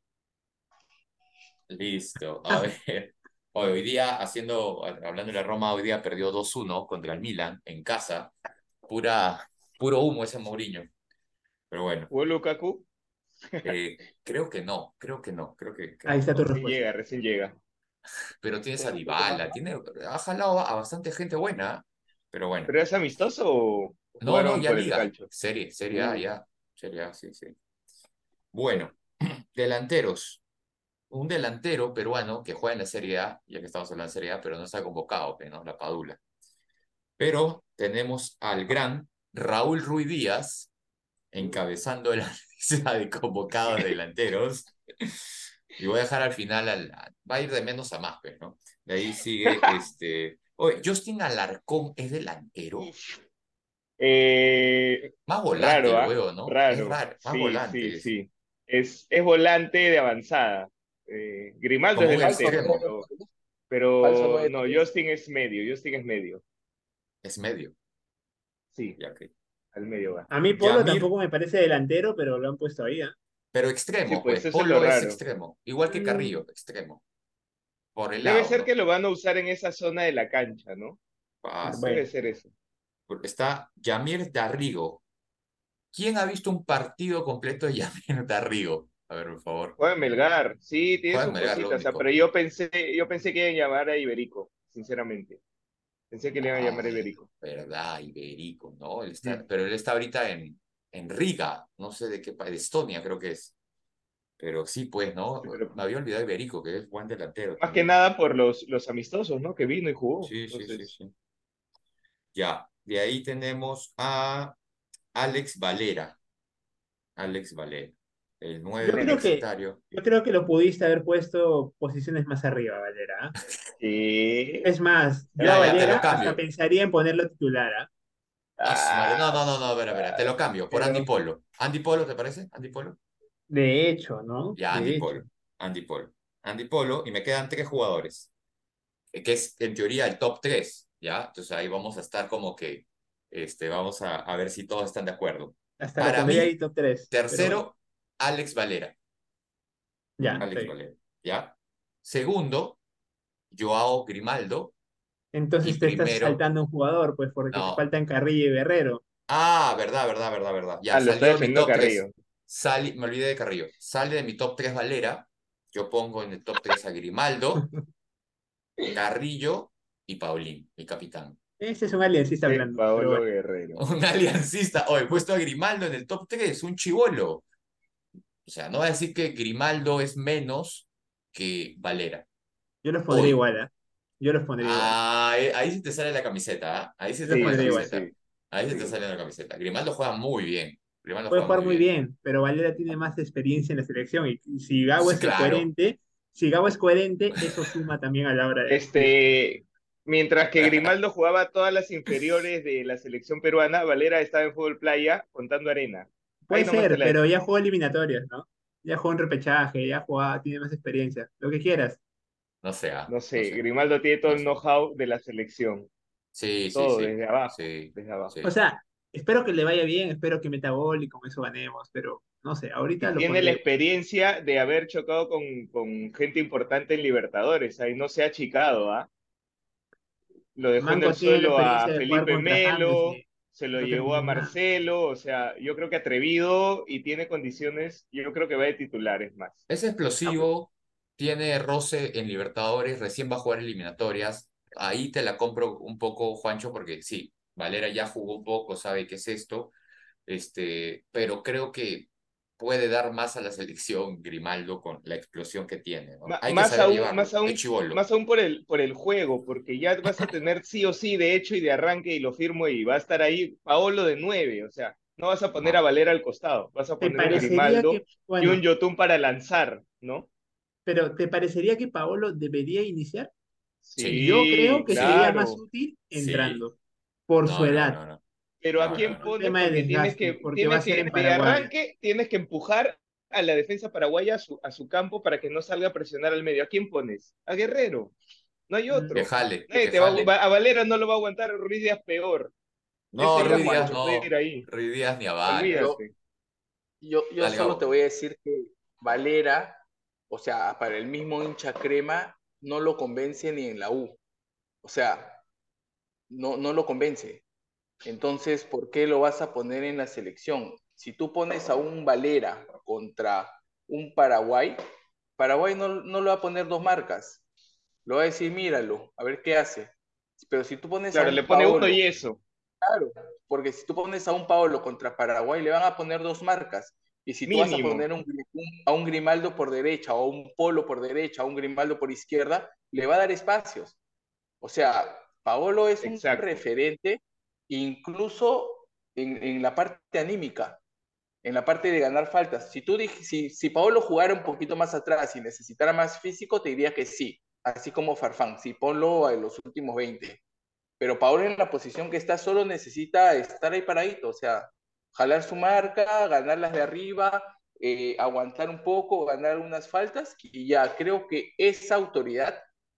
Speaker 1: listo. A ver, hoy, hoy día, haciendo, hablando de la Roma, hoy día perdió dos uno contra el Milan en casa. Pura, puro humo ese Mourinho. Pero bueno.
Speaker 2: ¿Jugó Lukaku?
Speaker 1: Eh, creo que no, creo que no, creo que, que
Speaker 4: Ahí
Speaker 1: no,
Speaker 4: está tu
Speaker 1: no.
Speaker 2: Recién
Speaker 4: respuesta.
Speaker 2: llega, recién llega.
Speaker 1: Pero tienes a
Speaker 3: Un poco más,
Speaker 1: Dybala,
Speaker 3: ¿no?
Speaker 1: tiene, ha jalado a bastante gente buena, pero bueno.
Speaker 2: ¿Pero es amistoso o
Speaker 1: No, no,
Speaker 2: jugaron
Speaker 1: ya
Speaker 2: por el
Speaker 1: liga,
Speaker 2: calcho?
Speaker 1: serie, serie A,
Speaker 2: Uh,
Speaker 1: ya, serie A, sí, sí. Bueno, delanteros. Un delantero peruano que juega en la Serie A, ya que estamos hablando de Serie A, pero no está convocado, pues, ¿no? La Padula. Pero tenemos al gran Raúl Ruiz Díaz encabezando la lista de convocados delanteros. Y voy a dejar al final, al, va a ir de menos a más, pues, ¿no? De ahí sigue este. Oye, Justin Alarcón es delantero.
Speaker 2: eh,
Speaker 1: Más volante
Speaker 2: raro,
Speaker 1: lo
Speaker 2: ¿ah?
Speaker 1: veo, ¿no? Es
Speaker 2: Raro.
Speaker 1: raro, más
Speaker 2: Sí, sí,
Speaker 1: volante es.
Speaker 2: sí. Es, es volante de avanzada. Eh, Grimaldo es
Speaker 1: Como un
Speaker 3: Falso
Speaker 2: delantero,
Speaker 1: extremo.
Speaker 3: nueve,
Speaker 2: pero,
Speaker 3: falso
Speaker 2: pero
Speaker 3: nueve
Speaker 2: no,
Speaker 3: tal vez.
Speaker 2: Justin es medio, Justin es medio.
Speaker 1: Es medio.
Speaker 2: Sí,
Speaker 1: Ya que.
Speaker 2: al medio va.
Speaker 4: A mí Polo
Speaker 1: Yamir,
Speaker 4: tampoco me parece delantero, pero lo han puesto ahí, ¿ah?
Speaker 1: Pero
Speaker 2: Sí,
Speaker 1: extremo,
Speaker 2: pues
Speaker 1: pues.
Speaker 2: eso es lo
Speaker 1: Polo es
Speaker 2: raro.
Speaker 1: extremo. Igual que
Speaker 4: Mm,
Speaker 1: Carrillo, extremo. Por el
Speaker 2: Debe
Speaker 1: lado,
Speaker 2: ser
Speaker 1: ¿no?
Speaker 2: que lo van a usar en esa zona de la cancha, ¿no?
Speaker 1: Fácil.
Speaker 2: Debe
Speaker 4: bueno,
Speaker 2: ser eso.
Speaker 1: Porque está Yamir Darrigo. ¿Quién ha visto un partido completo de Yamir Darrigo? A ver, por favor.
Speaker 2: Juega en Melgar, sí, tiene
Speaker 1: Juega en
Speaker 2: sus
Speaker 1: Melgar, lo
Speaker 2: cositas, o sea, pero
Speaker 1: único.
Speaker 2: yo pensé, yo pensé que iban a llamar a Iberico, sinceramente. Pensé que le iban a llamar a
Speaker 1: Ay,
Speaker 2: Iberico.
Speaker 1: verdad, Iberico, ¿no? Él está,
Speaker 2: Mm.
Speaker 1: pero él está ahorita en, en Riga, no sé de qué país, de Estonia creo que es. Pero sí, pues, ¿no?
Speaker 2: Sí, pero
Speaker 1: Me había olvidado Iberico, que es buen delantero
Speaker 2: más que
Speaker 1: también.
Speaker 2: nada por los, los amistosos, ¿no? Que vino y jugó.
Speaker 1: Sí, sí, sí,
Speaker 2: Entonces,
Speaker 1: sí. Ya, de ahí tenemos a Alex Valera. Alex Valera, el nueve
Speaker 4: yo creo que,
Speaker 1: universitario.
Speaker 4: yo creo que lo pudiste haber puesto posiciones más arriba, Valera. ¿Ah?
Speaker 2: sí.
Speaker 4: Es más, yo a
Speaker 1: Ya, ya, te lo
Speaker 4: Valera hasta
Speaker 1: cambio.
Speaker 4: pensaría en ponerlo titular, ¿ah?
Speaker 1: Ah, su madre. No,
Speaker 2: Ah,
Speaker 1: no, no, no,
Speaker 2: su
Speaker 1: espera, espera, te lo
Speaker 2: madre.
Speaker 1: cambio por Andy
Speaker 2: Pero
Speaker 1: Polo. ¿Andy Polo te parece? ¿Andy Polo?
Speaker 4: De hecho, ¿no?
Speaker 1: Ya, Andy
Speaker 4: De
Speaker 1: Polo.
Speaker 4: hecho.
Speaker 1: Andy Polo. Andy Polo, y me quedan tres jugadores, eh, que es en teoría el top tres, ¿ya? Entonces ahí vamos a estar como que, este, vamos a, a ver si todos están de acuerdo.
Speaker 4: Hasta lo
Speaker 1: Para
Speaker 4: pondría ahí
Speaker 1: mí,
Speaker 4: top tres, pero bueno,
Speaker 1: tercero, Alex Valera.
Speaker 4: ya, está
Speaker 1: Alex
Speaker 4: bien.
Speaker 1: Valera, ¿ya? Segundo, Joao Grimaldo. Y
Speaker 4: Entonces te estás
Speaker 1: primero,
Speaker 4: saltando un jugador, pues porque te
Speaker 1: no.
Speaker 4: faltan Carrillo y Guerrero.
Speaker 1: Ah, verdad, verdad, verdad, verdad. Ya,
Speaker 2: ah, lo está
Speaker 1: salió de mi
Speaker 2: defendiendo
Speaker 1: top tres.
Speaker 2: Carrillo.
Speaker 1: Sali, me olvidé de Carrillo. Sale de mi top tres Valera. Yo pongo en el top tres a Grimaldo, Carrillo y Paulín, mi capitán.
Speaker 4: Ese es un aliancista
Speaker 2: Sí,
Speaker 4: hablando, pero
Speaker 2: Paolo
Speaker 4: bueno.
Speaker 2: Guerrero.
Speaker 1: Un aliancista. Hoy he puesto a Grimaldo en el top tres, un chivolo. O sea, no va a decir que Grimaldo es menos que Valera.
Speaker 4: Yo los pondría
Speaker 1: Hoy.
Speaker 4: igual, ¿ah? Yo los pondría igual.
Speaker 1: Ah, eh, ahí sí te sale la camiseta, ¿ah? Ahí sí
Speaker 4: Yo
Speaker 1: te
Speaker 4: los
Speaker 1: sale la
Speaker 2: Sí,
Speaker 4: pondría
Speaker 2: sí,
Speaker 4: igual.
Speaker 1: camiseta.
Speaker 2: sí.
Speaker 1: Ahí sí te
Speaker 2: Sí.
Speaker 1: sale la camiseta. Grimaldo juega muy bien. Grimaldo
Speaker 4: Puede
Speaker 1: juega
Speaker 4: jugar
Speaker 1: muy
Speaker 4: muy
Speaker 1: bien.
Speaker 4: bien, pero Valera tiene más experiencia en la selección. Y, y si Gago
Speaker 1: Sí,
Speaker 4: es el
Speaker 1: claro.
Speaker 4: coherente, si Gago es coherente, eso suma también a la hora de decidir.
Speaker 2: Este, mientras que Grimaldo jugaba todas las inferiores de la selección peruana, Valera estaba en fútbol playa contando arena. Ahí
Speaker 4: Puede
Speaker 2: nomás te
Speaker 4: ser,
Speaker 2: la
Speaker 4: pero
Speaker 2: dejo.
Speaker 4: ya jugó eliminatorias, ¿no? Ya jugó en repechaje, ya jugó, tiene más experiencia. Lo que quieras.
Speaker 1: No sé, ah,
Speaker 2: No
Speaker 1: no
Speaker 2: sé,
Speaker 1: sé,
Speaker 2: Grimaldo tiene todo
Speaker 1: no
Speaker 2: el
Speaker 1: sé.
Speaker 2: know-how de la selección.
Speaker 1: Sí, sí,
Speaker 2: Todo,
Speaker 1: sí.
Speaker 2: desde abajo,
Speaker 1: Sí,
Speaker 2: desde abajo.
Speaker 4: O
Speaker 1: sí.
Speaker 4: sea, espero que le vaya bien, espero que meta gol y con eso ganemos, pero no sé, ahorita
Speaker 2: Y
Speaker 4: lo
Speaker 2: tiene la
Speaker 4: pondré.
Speaker 2: experiencia de haber chocado con, con gente importante en Libertadores. Ahí no se ha achicado, ¿ah? Lo dejó en el
Speaker 4: Manco tiene la
Speaker 2: suelo a
Speaker 4: experiencia de jugar
Speaker 2: Felipe
Speaker 4: contra James
Speaker 2: Melo,
Speaker 4: y
Speaker 2: se lo
Speaker 4: no
Speaker 2: llevó a
Speaker 4: terminó nada.
Speaker 2: Marcelo, o sea, yo creo que atrevido y tiene condiciones, yo creo que va de titulares más.
Speaker 1: Es
Speaker 4: Ah, pues,
Speaker 1: explosivo, tiene roce en Libertadores, recién va a jugar eliminatorias. Ahí te la compro un poco, Juancho, porque sí, Valera ya jugó un poco, sabe qué es esto, este, pero creo que puede dar más a la selección Grimaldo con la explosión que tiene, ¿no?
Speaker 2: Ma-
Speaker 1: Hay que
Speaker 2: más
Speaker 1: saber
Speaker 2: aún, más
Speaker 1: llevarlo, es
Speaker 2: aún,
Speaker 1: chivolo.
Speaker 2: más aún por el, por el juego, porque ya vas a tener sí o sí de hecho y de arranque y lo firmo y va a estar ahí Paolo de nueve, o sea, no vas a poner a
Speaker 1: No,
Speaker 2: Valera al costado, vas a
Speaker 4: ¿te
Speaker 2: poner un
Speaker 4: parecería
Speaker 2: Grimaldo
Speaker 4: que,
Speaker 2: y un
Speaker 4: bueno,
Speaker 2: Yotún para lanzar, ¿no?
Speaker 4: pero ¿te parecería que Paolo debería iniciar?
Speaker 1: sí,
Speaker 4: Yo creo
Speaker 2: Sí,
Speaker 4: que
Speaker 1: sí,
Speaker 4: sería más
Speaker 2: claro.
Speaker 4: útil
Speaker 1: sí.
Speaker 4: entrando por su
Speaker 1: No, no,
Speaker 4: edad,
Speaker 1: no, no,
Speaker 2: Pero ¿a
Speaker 1: no,
Speaker 4: por,
Speaker 1: no,
Speaker 2: quién
Speaker 4: por un
Speaker 1: no.
Speaker 2: pones?
Speaker 4: tema de
Speaker 2: Porque tienes
Speaker 4: desgaste,
Speaker 2: que,
Speaker 4: porque va
Speaker 2: tienes
Speaker 4: a ser
Speaker 2: que,
Speaker 4: en
Speaker 2: de
Speaker 4: Paraguay.
Speaker 2: arranque, tienes que empujar a la defensa paraguaya a su, a su campo para que no salga a presionar al medio. ¿A quién pones? A Guerrero. No hay
Speaker 4: Mm,
Speaker 1: Que
Speaker 2: otro.
Speaker 1: jale,
Speaker 2: Nadie
Speaker 1: que
Speaker 2: te va,
Speaker 1: jale.
Speaker 2: a Valera no lo va a aguantar, Ruiz Díaz peor.
Speaker 1: No,
Speaker 2: Ese
Speaker 3: Mira,
Speaker 1: Ruiz
Speaker 2: ni
Speaker 1: Díaz
Speaker 2: Nacho
Speaker 3: Juancho,
Speaker 2: puede ir
Speaker 1: no,
Speaker 2: ahí.
Speaker 1: Ruiz Díaz ni a baños.
Speaker 3: yo,
Speaker 2: Olvídate.
Speaker 3: yo, yo
Speaker 1: Dale,
Speaker 3: solo te
Speaker 1: Gabo.
Speaker 3: voy a decir que Valera, o sea, para el mismo hincha crema, no lo convence ni en la U. O sea, no, no lo convence. Entonces, ¿por qué lo vas a poner en la selección? Si tú pones a un Valera contra un Paraguay, Paraguay no, no lo va a poner dos marcas. Lo va a decir, míralo, a ver qué hace. Pero si tú pones a
Speaker 2: Claro, le
Speaker 3: un
Speaker 2: pone uno y
Speaker 3: Paolo,
Speaker 2: eso.
Speaker 3: claro, porque si tú pones a un Paolo contra Paraguay, le van a poner dos marcas. Y si tú vas a
Speaker 2: Mínimo.
Speaker 3: poner un, un, a un Grimaldo por derecha, o un Polo por derecha, o un Grimaldo por izquierda, le va a dar espacios. O sea, Paolo es un
Speaker 2: Exacto.
Speaker 3: referente incluso en, en la parte anímica, en la parte de ganar faltas. Si tú si, si Paolo jugara un poquito más atrás y necesitara más físico, te diría que sí, así como Farfán, sí, ponlo a los últimos veinte. Pero Paolo en la posición que está solo necesita estar ahí paradito, o sea, jalar su marca, ganar las de arriba, eh, aguantar un poco, ganar unas faltas y ya creo que esa autoridad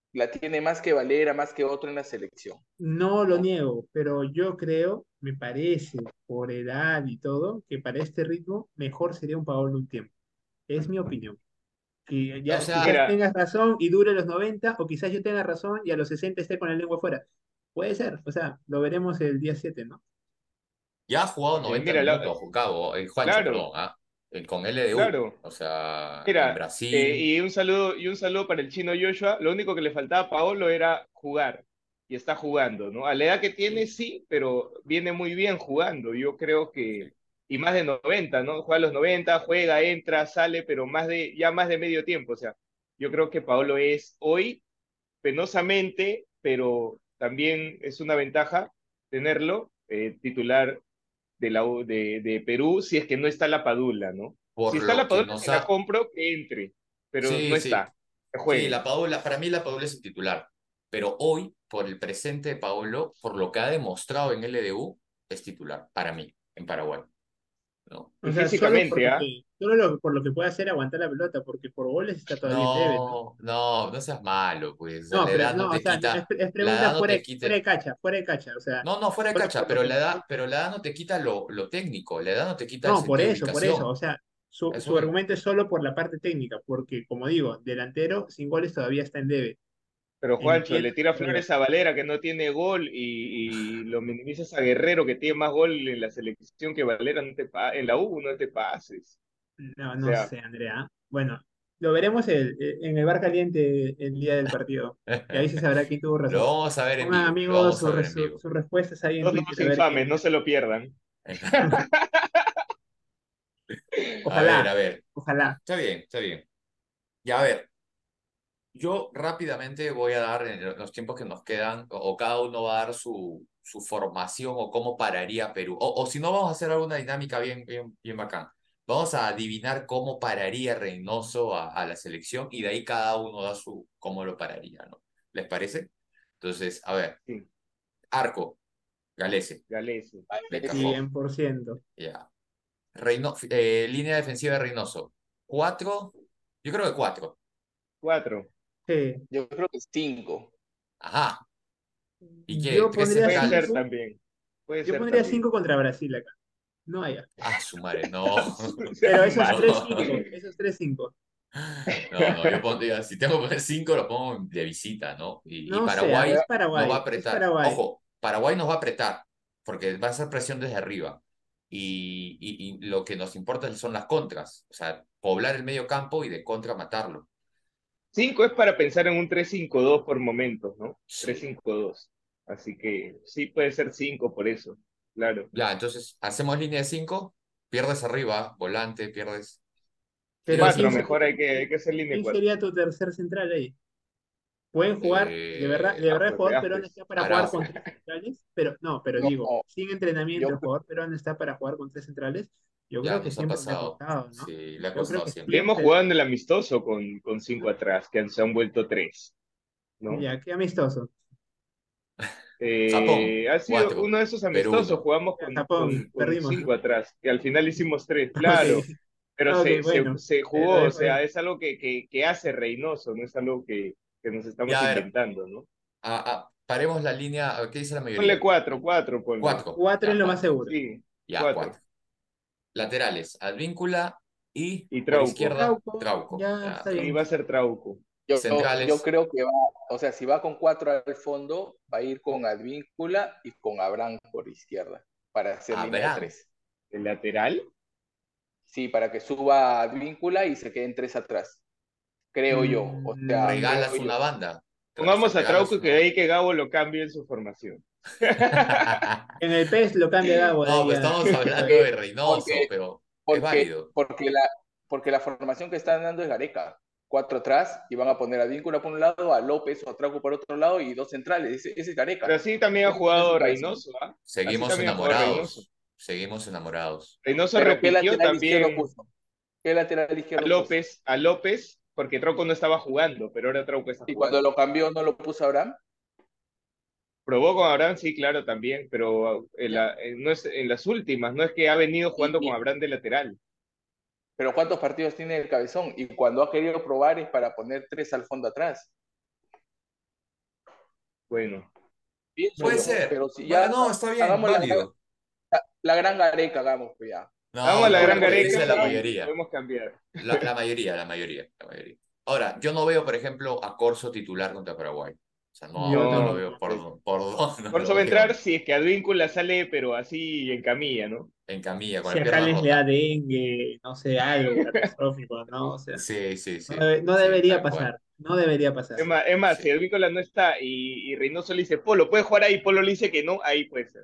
Speaker 3: la tiene más que Valera, más que otro en la selección,
Speaker 4: No lo
Speaker 3: ¿no?
Speaker 4: niego, pero yo creo, me parece, por edad y todo, que para este ritmo mejor sería un Paolo un tiempo. Es mi opinión. Que
Speaker 1: O
Speaker 4: ya quizás
Speaker 1: sea,
Speaker 2: Mira,
Speaker 4: tengas razón y dure los noventa o quizás yo tenga razón y a los sesenta esté con la lengua fuera. Puede ser, o sea, lo veremos el día siete, ¿no?
Speaker 1: ya ha jugado
Speaker 2: eh,
Speaker 1: noventa
Speaker 2: mira, la-
Speaker 1: minutos, Gustavo, eh, Juancho,
Speaker 2: claro,
Speaker 1: perdón, ¿ah? Eh, Con L D U.
Speaker 2: claro.
Speaker 1: O sea, en
Speaker 2: Mira, eh,
Speaker 1: Brasil.
Speaker 2: y un saludo, y un saludo para el chino Joshua. Lo único que le faltaba a Paolo era jugar. Y está jugando, ¿no? A la edad que tiene,
Speaker 1: Sí,
Speaker 2: sí, pero viene muy bien jugando. Yo creo
Speaker 1: sí.
Speaker 2: que, y más de noventa, ¿no? Juega a los noventa, juega, entra, sale, pero más de, ya más de medio tiempo. O sea, yo creo que Paolo es hoy, penosamente, pero también es una ventaja tenerlo, eh, titular de, la, U- de, de Perú, si es que no está la Padula, ¿no? Si
Speaker 1: Por
Speaker 2: está
Speaker 1: lo
Speaker 2: la
Speaker 1: que
Speaker 2: Padula,
Speaker 1: nos
Speaker 2: te la
Speaker 1: ha.
Speaker 2: compro que entre, pero no
Speaker 1: Sí, sí.
Speaker 2: está, que
Speaker 1: Sí,
Speaker 2: juegue.
Speaker 1: la Paola, para mí la Paola es el titular. Pero hoy, por el presente de Paolo, por lo que ha demostrado en L D U, es titular, para mí, en Paraguay. ¿No?
Speaker 4: O
Speaker 2: Y
Speaker 4: sea, solo
Speaker 2: físicamente, ¿ah?
Speaker 4: porque, solo lo- por lo que puede hacer aguantar la pelota, porque por goles está todavía en debe, ¿no?
Speaker 1: No, no, no seas malo, pues. O sea,
Speaker 4: No,
Speaker 1: la
Speaker 4: pero
Speaker 1: edad no
Speaker 4: no, o
Speaker 1: te
Speaker 4: sea, es,
Speaker 1: quita,
Speaker 4: es
Speaker 1: la
Speaker 4: pregunta
Speaker 1: edad no
Speaker 4: fuera,
Speaker 1: te
Speaker 4: de- fuera de
Speaker 1: quita.
Speaker 4: cacha, fuera de cacha, o sea,
Speaker 1: No, no, fuera de
Speaker 4: solo
Speaker 1: cacha,
Speaker 4: por lo
Speaker 1: pero
Speaker 4: que
Speaker 1: la
Speaker 4: nos
Speaker 1: edad,
Speaker 4: muestra.
Speaker 1: pero la edad no te quita lo, lo técnico, la edad no te quita el
Speaker 4: No, por
Speaker 1: sentido de
Speaker 4: eso, por eso, o
Speaker 1: ubicación.
Speaker 4: sea, su,
Speaker 1: A eso
Speaker 4: su
Speaker 1: voy.
Speaker 4: argumento es solo por la parte técnica, porque como digo, delantero sin goles todavía está en debe.
Speaker 2: Pero Juancho, le
Speaker 4: Entiendo
Speaker 2: tira
Speaker 4: que no lo-
Speaker 2: flores a Valera que no tiene gol y, y lo minimizas a Guerrero que tiene más gol en la selección que Valera no te pa- en la U, no te pases.
Speaker 4: no,
Speaker 2: O
Speaker 4: no
Speaker 2: sea,
Speaker 4: sé, Andrea. Bueno, lo veremos el- en el bar caliente el día del partido. Y ahí se sabrá quién tuvo
Speaker 1: Lo
Speaker 4: razón.
Speaker 1: vamos a ver en
Speaker 4: Pongan
Speaker 1: vivo, lo
Speaker 4: amigos
Speaker 1: vamos a
Speaker 4: sus
Speaker 1: ver
Speaker 4: res-
Speaker 1: en
Speaker 4: su-
Speaker 1: vivo.
Speaker 4: sus respuestas ahí en
Speaker 2: dos
Speaker 4: Twitter
Speaker 2: nuevos
Speaker 4: a ver quién
Speaker 2: infames, no
Speaker 4: tiene
Speaker 2: se lo
Speaker 4: razón.
Speaker 2: pierdan.
Speaker 1: A ver,
Speaker 4: Ojalá,
Speaker 1: a ver.
Speaker 4: ojalá.
Speaker 1: Está bien, está bien. Ya, a ver, yo rápidamente voy a dar en los tiempos que nos quedan, o, o cada uno va a dar su, su formación o cómo pararía Perú. O, o si no, vamos a hacer alguna dinámica bien, bien, bien bacán. Vamos a adivinar cómo pararía Reynoso a, a la selección y de ahí cada uno da su cómo lo pararía, ¿no? ¿Les parece? Entonces, a ver,
Speaker 2: Sí,
Speaker 1: arco, Galese,
Speaker 2: Galese.
Speaker 1: de
Speaker 3: Parece.
Speaker 1: cajón,
Speaker 4: cien por ciento.
Speaker 1: ya. Reino, eh, línea defensiva de Reynoso. Cuatro, yo creo que cuatro.
Speaker 2: Cuatro.
Speaker 4: Sí.
Speaker 3: Yo creo que cinco.
Speaker 1: Ajá. ¿Y qué?
Speaker 4: Yo
Speaker 1: ¿Tres
Speaker 4: pondría
Speaker 2: Puede ser
Speaker 1: centrales?
Speaker 4: cinco,
Speaker 2: también. Puede
Speaker 4: yo
Speaker 2: ser
Speaker 4: pondría
Speaker 2: también.
Speaker 4: cinco contra Brasil acá. No haya.
Speaker 1: Ah, su madre, no.
Speaker 4: Pero
Speaker 2: Sean
Speaker 4: esos
Speaker 1: No.
Speaker 4: tres
Speaker 2: malos.
Speaker 4: cinco, esos tres cinco.
Speaker 1: No, no, yo pondría, si tengo que poner cinco, lo pongo de visita, ¿no? Y, y
Speaker 4: No sea,
Speaker 1: Paraguay
Speaker 4: es
Speaker 1: nos va a
Speaker 4: Paraguay, es
Speaker 1: apretar.
Speaker 4: Paraguay.
Speaker 1: Ojo, Paraguay nos va a apretar, porque va a ser presión desde arriba. Y, y, y lo que nos importa son las contras, o sea, poblar el medio campo y de contra matarlo.
Speaker 2: Cinco es para pensar en un tres cinco dos por momentos, ¿no? Tres
Speaker 1: Sí.
Speaker 2: cinco dos. Así que sí puede ser cinco por eso. Claro.
Speaker 1: Ya, entonces, hacemos línea de cinco, pierdes arriba, volante, pierdes.
Speaker 4: Pero
Speaker 1: ¿Quieres?
Speaker 2: Cuatro,
Speaker 4: ¿quién sería,
Speaker 2: mejor hay que, hay que hacer línea de
Speaker 4: quién
Speaker 2: cuatro.
Speaker 4: sería tu tercer central ahí? Pueden jugar, de verdad,
Speaker 1: Eh,
Speaker 4: de verdad el
Speaker 2: Ajuez,
Speaker 4: jugador peruano
Speaker 2: Ajuez.
Speaker 4: está para jugar con
Speaker 1: Araujo.
Speaker 4: tres centrales, pero no, pero
Speaker 3: No,
Speaker 4: digo, sin entrenamiento
Speaker 3: yo,
Speaker 4: el jugador peruano está para jugar con tres centrales. Yo
Speaker 1: Ya,
Speaker 4: creo que
Speaker 1: nos ha
Speaker 4: siempre le ha
Speaker 1: pasado.
Speaker 4: costado, ¿no?
Speaker 1: Sí, le ha
Speaker 4: Yo creo
Speaker 1: costado
Speaker 4: que
Speaker 2: Y
Speaker 1: siempre.
Speaker 2: hemos
Speaker 4: siempre,
Speaker 2: jugado en el amistoso con, con cinco atrás, que se han vuelto tres, ¿no?
Speaker 4: ya, qué amistoso.
Speaker 1: Japón,
Speaker 2: Eh, ha sido
Speaker 1: cuatro.
Speaker 2: uno de esos
Speaker 1: Perú,
Speaker 2: amistosos,
Speaker 1: uno.
Speaker 2: jugamos
Speaker 4: Ya,
Speaker 2: con,
Speaker 4: Japón,
Speaker 2: con, con
Speaker 4: perdimos.
Speaker 2: cinco atrás, que al final hicimos tres,
Speaker 4: Ok,
Speaker 2: claro, pero
Speaker 4: ok,
Speaker 2: se, se,
Speaker 4: bueno,
Speaker 2: se
Speaker 4: te lo
Speaker 2: jugó, o
Speaker 4: dejo
Speaker 2: sea,
Speaker 4: ahí.
Speaker 2: es algo que, que, que hace Reynoso, no es algo que, que nos estamos
Speaker 1: Ya, a ver,
Speaker 2: inventando, ¿no?
Speaker 1: a- a- paremos la línea. ¿Qué dice la
Speaker 2: Ponle
Speaker 1: mayoría?
Speaker 2: cuatro, cuatro, ponle.
Speaker 1: Cuatro.
Speaker 4: Cuatro es
Speaker 1: Ya,
Speaker 4: lo más
Speaker 1: cuatro.
Speaker 4: seguro.
Speaker 2: Sí,
Speaker 1: Ya,
Speaker 2: cuatro.
Speaker 1: cuatro. Laterales, Advíncula y
Speaker 2: Y
Speaker 1: por
Speaker 2: Trauco,
Speaker 1: izquierda,
Speaker 4: Trauco,
Speaker 1: Trauco.
Speaker 4: ya
Speaker 1: Ya,
Speaker 4: está
Speaker 2: sí,
Speaker 4: bien.
Speaker 2: va a
Speaker 1: Trauco.
Speaker 2: ser Trauco.
Speaker 3: yo, yo
Speaker 1: Centrales,
Speaker 3: creo que va, o sea, si va con cuatro al fondo, va a ir con Advíncula y con Abraham por izquierda, para hacer línea de
Speaker 1: Abraham.
Speaker 3: tres.
Speaker 2: ¿El lateral?
Speaker 3: Sí, para que suba Advíncula y se queden tres atrás, creo yo, o sea,
Speaker 4: Mm,
Speaker 3: creo
Speaker 1: Regalas
Speaker 3: yo.
Speaker 1: una banda. O sea,
Speaker 2: Pongamos a
Speaker 1: regalas
Speaker 2: Trauco y
Speaker 1: una
Speaker 2: que de
Speaker 1: banda.
Speaker 2: ahí que Gabo lo cambie en su formación.
Speaker 4: en el P E S lo cambia Gabo de
Speaker 1: No,
Speaker 4: ahí
Speaker 1: pues
Speaker 4: a,
Speaker 1: estamos
Speaker 4: a
Speaker 1: hablando
Speaker 3: Porque,
Speaker 1: de
Speaker 4: Advíncula.
Speaker 1: Reynoso,
Speaker 3: porque,
Speaker 1: pero es
Speaker 3: porque,
Speaker 1: válido.
Speaker 3: porque, la, porque la formación que están dando es Gareca. Cuatro atrás y van a poner a Víncula por un lado, a López o a Trauco por otro lado y dos centrales. Ese, ese es
Speaker 2: Pero
Speaker 3: Gareca.
Speaker 2: así también ha
Speaker 3: Esa es su
Speaker 2: jugado
Speaker 3: tradición.
Speaker 2: Reynoso, ¿ah? Así
Speaker 1: Seguimos
Speaker 2: también ha jugado Reynoso.
Speaker 1: enamorados. Seguimos enamorados.
Speaker 2: Reynoso
Speaker 3: Pero ¿qué
Speaker 2: repitió
Speaker 3: lateral izquierdo
Speaker 2: también
Speaker 3: puso? ¿Qué lateral
Speaker 2: a
Speaker 3: izquierdo puso?
Speaker 2: López, a López, porque Trauco no estaba jugando, pero ahora Trauco está
Speaker 3: Y cuando
Speaker 2: jugando.
Speaker 3: lo cambió no lo puso Abraham.
Speaker 2: Probó con Abraham, sí, claro, también, pero en,
Speaker 3: ¿Ya?
Speaker 2: la, en, no es, en las últimas, no es que ha venido
Speaker 3: Y,
Speaker 2: jugando con
Speaker 3: y,
Speaker 2: Abraham de lateral.
Speaker 3: pero ¿cuántos partidos tiene el Cabezón? Y cuando ha querido probar es para poner tres al fondo atrás.
Speaker 2: Bueno,
Speaker 3: Pienso
Speaker 1: Puede
Speaker 3: yo,
Speaker 2: bueno.
Speaker 1: ser.
Speaker 3: pero si
Speaker 1: Bueno,
Speaker 3: ya
Speaker 1: no, está bien,
Speaker 3: hagamos la gran,
Speaker 1: válido.
Speaker 3: la gran Gareca, hagamos pues ya.
Speaker 2: Vamos
Speaker 1: No,
Speaker 2: a la
Speaker 1: no,
Speaker 2: Gran
Speaker 1: lo que
Speaker 2: Gareca
Speaker 1: dice la
Speaker 2: y
Speaker 1: mayoría.
Speaker 2: podemos cambiar.
Speaker 1: La, la mayoría, la mayoría, la mayoría. Ahora, yo no veo, por ejemplo, a Corso titular contra Paraguay. O sea, no,
Speaker 4: Yo
Speaker 1: no lo
Speaker 2: No,
Speaker 1: veo
Speaker 4: tampoco.
Speaker 2: pues,
Speaker 1: por, por dónde, no
Speaker 2: Corso
Speaker 1: lo
Speaker 2: va a entrar
Speaker 1: veo
Speaker 2: si es que Advíncula sale, pero así en camilla, ¿no?
Speaker 1: en camilla, con
Speaker 4: Si
Speaker 1: la
Speaker 4: acá
Speaker 1: pierna
Speaker 4: les le da
Speaker 1: rota.
Speaker 4: dengue, no sé, algo catastrófico, ¿no? O sea,
Speaker 1: Sí, sí,
Speaker 4: no,
Speaker 1: sí,
Speaker 4: debe- no
Speaker 1: sí,
Speaker 4: debería
Speaker 1: tal cual.
Speaker 4: pasar, no debería pasar.
Speaker 2: Es más, es más, si
Speaker 1: Sí,
Speaker 2: Advíncula no está y, y Reynoso le dice, Polo, ¿puedes jugar ahí? Polo le dice que no, ahí puede ser.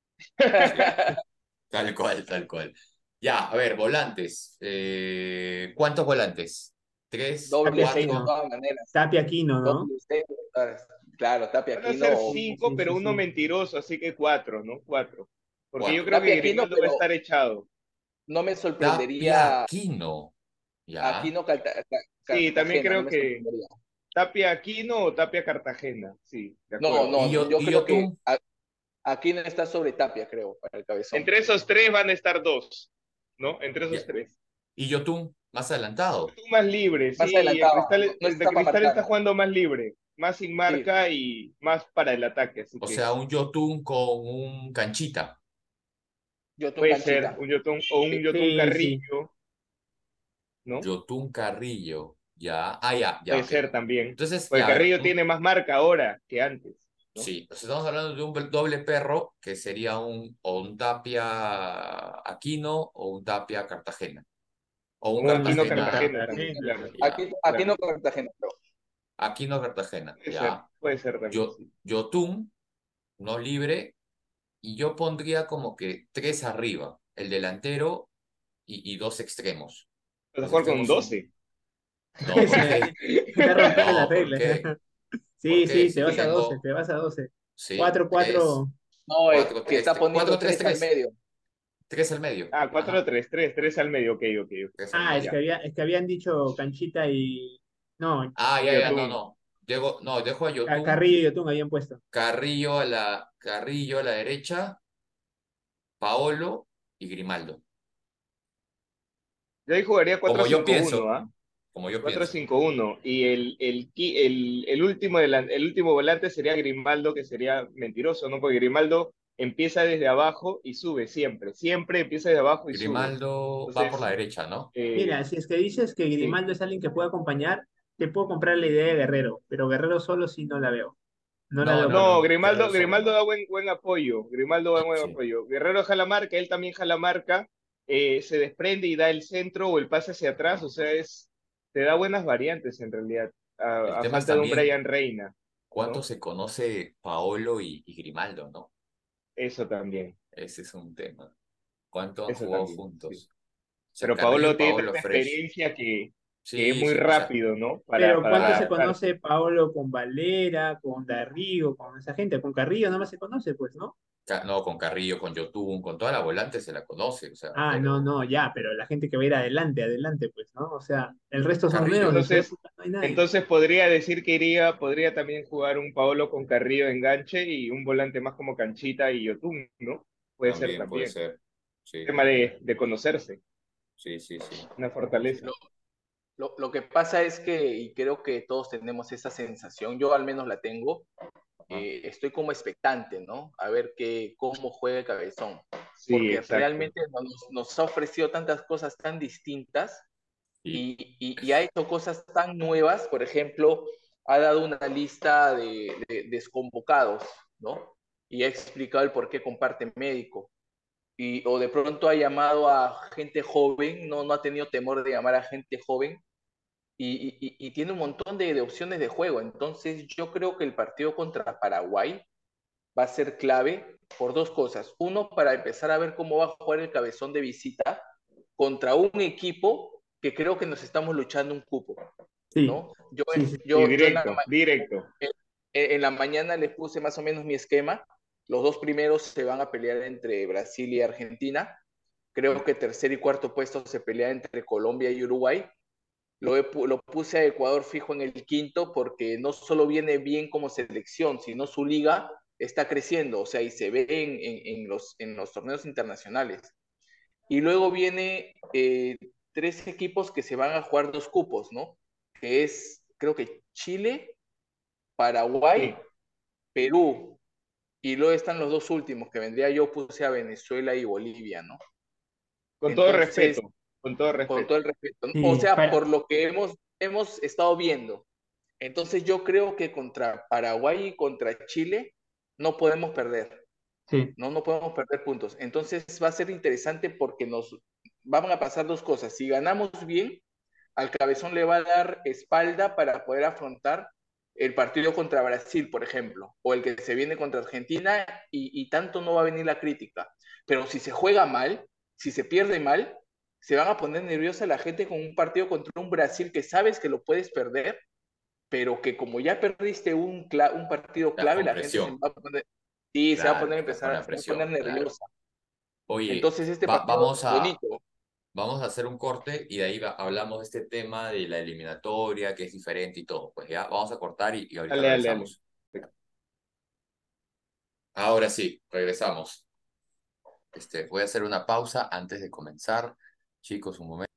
Speaker 1: sí, tal cual, tal cual. Ya, a ver, volantes. Eh, ¿cuántos volantes? ¿Tres?
Speaker 3: Doble
Speaker 4: Tapia
Speaker 3: seis de
Speaker 1: ¿Cuatro?
Speaker 4: Aquino,
Speaker 3: todas maneras.
Speaker 4: Tapia Aquino, ¿no?
Speaker 3: Doble seis, claro, Tapia
Speaker 2: Van a
Speaker 3: Aquino
Speaker 2: ser
Speaker 3: o
Speaker 4: Sí,
Speaker 2: cinco,
Speaker 4: sí,
Speaker 2: pero
Speaker 4: sí,
Speaker 2: uno
Speaker 4: sí.
Speaker 2: mentiroso, así que cuatro, ¿no? Cuatro. Porque yo
Speaker 1: Cuatro.
Speaker 2: creo que
Speaker 3: Tapia Aquino,
Speaker 2: Grimaldo va a
Speaker 3: pero
Speaker 2: estar echado.
Speaker 3: no me
Speaker 1: Tapia
Speaker 3: sorprendería
Speaker 1: Aquino. Ya.
Speaker 3: Aquino Carta- Ca-
Speaker 2: Sí, también
Speaker 3: Cartagena, no
Speaker 2: creo
Speaker 3: me
Speaker 2: que
Speaker 3: sorprendería.
Speaker 2: Tapia Aquino o Tapia Cartagena. Sí, de
Speaker 3: No,
Speaker 2: acuerdo.
Speaker 1: ¿Y
Speaker 3: no,
Speaker 1: yo,
Speaker 3: yo
Speaker 1: y
Speaker 3: creo que
Speaker 1: Yotun?
Speaker 3: A- Aquino está sobre Tapia, creo, para el cabezón.
Speaker 2: Entre esos tres van a estar dos, ¿no? Entre
Speaker 1: Ya.
Speaker 2: esos tres.
Speaker 1: ¿Y Yotun? Más adelantado.
Speaker 2: Tú más libre,
Speaker 3: Más
Speaker 2: sí, el
Speaker 3: adelantado, no,
Speaker 2: Cristal,
Speaker 3: no
Speaker 2: el de
Speaker 3: está para
Speaker 2: Cristal está
Speaker 3: marcar.
Speaker 2: jugando más libre, más sin
Speaker 3: Sí,
Speaker 2: marca y más para el ataque, así
Speaker 1: O
Speaker 2: que
Speaker 1: sea, un Yotun con un canchita.
Speaker 3: yo tengo
Speaker 2: puede ser
Speaker 3: canchita.
Speaker 2: un Yotun o un
Speaker 3: Sí,
Speaker 2: Yotun
Speaker 4: Sí, sí.
Speaker 2: Carrillo, ¿no?
Speaker 1: Yotun Carrillo. Ya. Ah, ya, ya,
Speaker 2: Puede
Speaker 1: ok.
Speaker 2: ser también.
Speaker 1: Entonces,
Speaker 2: Porque
Speaker 1: ya, a ver.
Speaker 2: Carrillo
Speaker 1: un-
Speaker 2: tiene más marca ahora que antes, ¿no?
Speaker 1: Sí, o sea, estamos hablando de un doble perro que sería un, o un Tapia Aquino o un Tapia Cartagena. O un
Speaker 2: O un Aquino
Speaker 4: Mm,
Speaker 1: Cartagena,
Speaker 2: Cartagena también,
Speaker 4: Cartagena,
Speaker 2: claro,
Speaker 3: Aquí,
Speaker 1: ya.
Speaker 3: aquí
Speaker 2: claro.
Speaker 3: no Cartagena, pero
Speaker 1: Aquino Cartagena,
Speaker 2: Puede ser,
Speaker 1: ya.
Speaker 2: puede ser también,
Speaker 1: Yo,
Speaker 2: sí.
Speaker 1: Yotun, no libre, y yo pondría como que tres arriba, el delantero y, y dos extremos.
Speaker 2: Vas a
Speaker 1: Los
Speaker 2: jugar con un
Speaker 1: extremos son,
Speaker 2: doce.
Speaker 1: no, ¿por qué?
Speaker 4: está rompiendo las
Speaker 1: No, ¿por
Speaker 4: reglas.
Speaker 1: qué? ¿Por
Speaker 4: Sí,
Speaker 1: qué?
Speaker 4: sí, te
Speaker 1: Si
Speaker 4: vas a doce,
Speaker 1: tengo,
Speaker 4: te vas a doce.
Speaker 1: sí,
Speaker 4: Cuatro,
Speaker 1: tres,
Speaker 4: cuatro.
Speaker 3: no, es
Speaker 1: cuatro,
Speaker 3: que
Speaker 1: tres,
Speaker 3: está
Speaker 1: tres, cuatro,
Speaker 3: poniendo
Speaker 1: tres,
Speaker 3: tres al
Speaker 1: tres,
Speaker 3: medio.
Speaker 1: tres al medio.
Speaker 2: Ah, cuatro
Speaker 1: Ajá,
Speaker 2: tres tres tres al medio, ok, ok, ok.
Speaker 1: tres al
Speaker 4: Ah, es que
Speaker 1: medio.
Speaker 2: Ya.
Speaker 4: había, es que habían dicho Canchita y. No,
Speaker 1: Ah,
Speaker 2: Y
Speaker 1: ya, ya, no,
Speaker 2: Yotun.
Speaker 1: no. Dejo, no, dejo a
Speaker 4: Ca-
Speaker 1: Yotun,
Speaker 4: Carrillo y Yotun habían puesto.
Speaker 1: Carrillo a la, Carrillo a la derecha, Paolo y Grimaldo.
Speaker 2: Yo ahí jugaría cuatro
Speaker 1: Como yo
Speaker 2: cinco uno,
Speaker 1: pienso,
Speaker 2: ¿ah?
Speaker 1: como yo
Speaker 2: cuatro
Speaker 1: pienso.
Speaker 2: cinco uno. Y el, el, qui- el, el último delan- el último volante sería Grimaldo, que sería mentiroso, ¿no? Porque Grimaldo empieza desde abajo y sube siempre. Siempre empieza desde abajo y sube.
Speaker 1: Grimaldo va por la
Speaker 2: Entonces,
Speaker 1: derecha, ¿no?
Speaker 4: Mira,
Speaker 2: eh,
Speaker 4: si es que dices que
Speaker 2: sí.
Speaker 4: Grimaldo es alguien que puede acompañar, te puedo comprar la idea de Guerrero, pero Guerrero solo sí no la veo. No la
Speaker 1: No,
Speaker 4: veo
Speaker 1: no,
Speaker 4: con
Speaker 2: No,
Speaker 1: no,
Speaker 4: él.
Speaker 1: no. Guerrero
Speaker 2: Grimaldo,
Speaker 1: solo
Speaker 2: Grimaldo
Speaker 1: no.
Speaker 2: da buen, buen apoyo. Grimaldo da buen
Speaker 1: Sí.
Speaker 2: apoyo. Guerrero jala marca, él también jala marca, eh, se desprende y da el centro o el pase hacia atrás. O sea, es, te da buenas variantes en realidad,
Speaker 1: El
Speaker 2: a, a
Speaker 1: tema es
Speaker 2: falta de un
Speaker 1: también
Speaker 2: Brian Reina,
Speaker 1: cuánto
Speaker 2: ¿no?
Speaker 1: se conoce Paolo y, y Grimaldo, ¿no?
Speaker 2: Eso también,
Speaker 1: Ese es un tema. ¿Cuánto han
Speaker 2: eso
Speaker 1: jugado
Speaker 2: también, sí.
Speaker 1: juntos? O sea,
Speaker 2: Pero
Speaker 1: Carrillo y
Speaker 2: Paolo tiene
Speaker 1: Paolo
Speaker 2: tanta
Speaker 1: Fresh.
Speaker 2: experiencia que, que es
Speaker 1: Sí,
Speaker 2: muy
Speaker 1: sí. O sea,
Speaker 2: rápido, ¿no? Para,
Speaker 4: Pero
Speaker 2: para
Speaker 4: ¿cuánto se
Speaker 1: claro.
Speaker 2: adaptarse.
Speaker 4: conoce Paolo con Valera, con Darrigo, con esa gente? Con Carrillo no más se conoce, pues, ¿no?
Speaker 1: Ca- No, con Carrillo, con Yotun, con toda la volante se la conoce. O sea,
Speaker 4: Ah, no,
Speaker 1: pero
Speaker 4: no, ya, pero la gente que va a ir adelante, adelante, pues, ¿no? O sea, el resto son nuevos,
Speaker 1: Carrillo.
Speaker 4: de su
Speaker 2: Entonces,
Speaker 4: época no hay nadie.
Speaker 2: entonces podría decir que iría, podría también jugar un Paolo con Carrillo de enganche y un volante más como Canchita y Yotun, ¿no? Puede ser
Speaker 1: También puede
Speaker 2: también.
Speaker 1: ser. Sí,
Speaker 2: Tema de, de conocerse,
Speaker 1: sí, sí, sí.
Speaker 2: una
Speaker 3: Sí,
Speaker 2: fortaleza.
Speaker 3: Lo, lo, lo que pasa es que, y creo que todos tenemos esa sensación, yo al menos la tengo,
Speaker 1: Ajá.
Speaker 3: eh, estoy como expectante, ¿no? A ver qué, cómo juega el Cabezón,
Speaker 2: Sí,
Speaker 3: porque
Speaker 2: exacto.
Speaker 3: realmente nos, nos ha ofrecido tantas cosas tan distintas
Speaker 1: Sí.
Speaker 3: y, y, y ha hecho cosas tan nuevas, por ejemplo, ha dado una lista de, de desconvocados, ¿no? Y ha explicado el por qué comparte médico. Y, o de pronto ha llamado a gente joven, no, no ha tenido temor de llamar a gente joven y, y, y tiene un montón de, de opciones de juego. Entonces yo creo que el partido contra Paraguay va a ser clave por dos cosas. Uno, para empezar a ver cómo va a jugar el Cabezón de visita contra un equipo que creo que nos estamos luchando un cupo,
Speaker 4: Sí,
Speaker 3: ¿no? Yo,
Speaker 4: sí, sí.
Speaker 2: Sí,
Speaker 3: yo, yo en, la,
Speaker 2: directo, directo.
Speaker 3: en la mañana les puse más o menos mi esquema. Los dos primeros se van a pelear entre Brasil y Argentina. Creo que tercer y cuarto puesto se pelea entre Colombia y Uruguay. Lo, he, lo, puse a Ecuador fijo en el quinto porque no solo viene bien como selección, sino su liga está creciendo, o sea, y se ve en, en, en los, en los torneos internacionales. Y luego viene eh, tres equipos que se van a jugar dos cupos, ¿no? Que es, creo que Chile,
Speaker 2: Sí,
Speaker 3: Paraguay Perú, y luego están los dos últimos, que vendría yo puse a Venezuela y Bolivia, ¿no?
Speaker 2: Con todo
Speaker 3: Entonces,
Speaker 2: respeto, con todo
Speaker 3: con
Speaker 2: respeto.
Speaker 3: todo el respeto, ¿no? O
Speaker 4: Sí,
Speaker 3: sea,
Speaker 4: para,
Speaker 3: por lo que hemos, hemos estado viendo. Entonces yo creo que contra Paraguay y contra Chile no podemos perder.
Speaker 4: sí,
Speaker 3: No, no podemos perder puntos. Entonces va a ser interesante porque nos van a pasar dos cosas. Si ganamos bien, al Cabezón le va a dar espalda para poder afrontar el partido contra Brasil, por ejemplo, o el que se viene contra Argentina y, y tanto no va a venir la crítica. Pero si se juega mal, si se pierde mal, se van a poner nerviosa la gente con un partido contra un Brasil que sabes que lo puedes perder, pero que como ya perdiste un, cla- un partido
Speaker 1: Estás
Speaker 3: clave,
Speaker 1: con
Speaker 3: la gente se
Speaker 1: presión,
Speaker 3: va a poner, sí, se va a
Speaker 1: claro,
Speaker 3: poner,
Speaker 1: estás con
Speaker 3: empezar,
Speaker 1: la
Speaker 3: se va a poner
Speaker 1: presión, claro.
Speaker 3: nerviosa.
Speaker 1: Oye,
Speaker 3: Entonces este
Speaker 1: va-
Speaker 3: partido
Speaker 1: vamos a,
Speaker 3: bonito.
Speaker 1: vamos a hacer un corte y de ahí va- hablamos de este tema de la eliminatoria, que es diferente y todo. Pues ya, vamos a cortar y, y ahorita
Speaker 2: Dale, dale, dale.
Speaker 1: regresamos. Ahora sí, regresamos. Este, voy a hacer una pausa antes de comenzar. Chicos, un momento.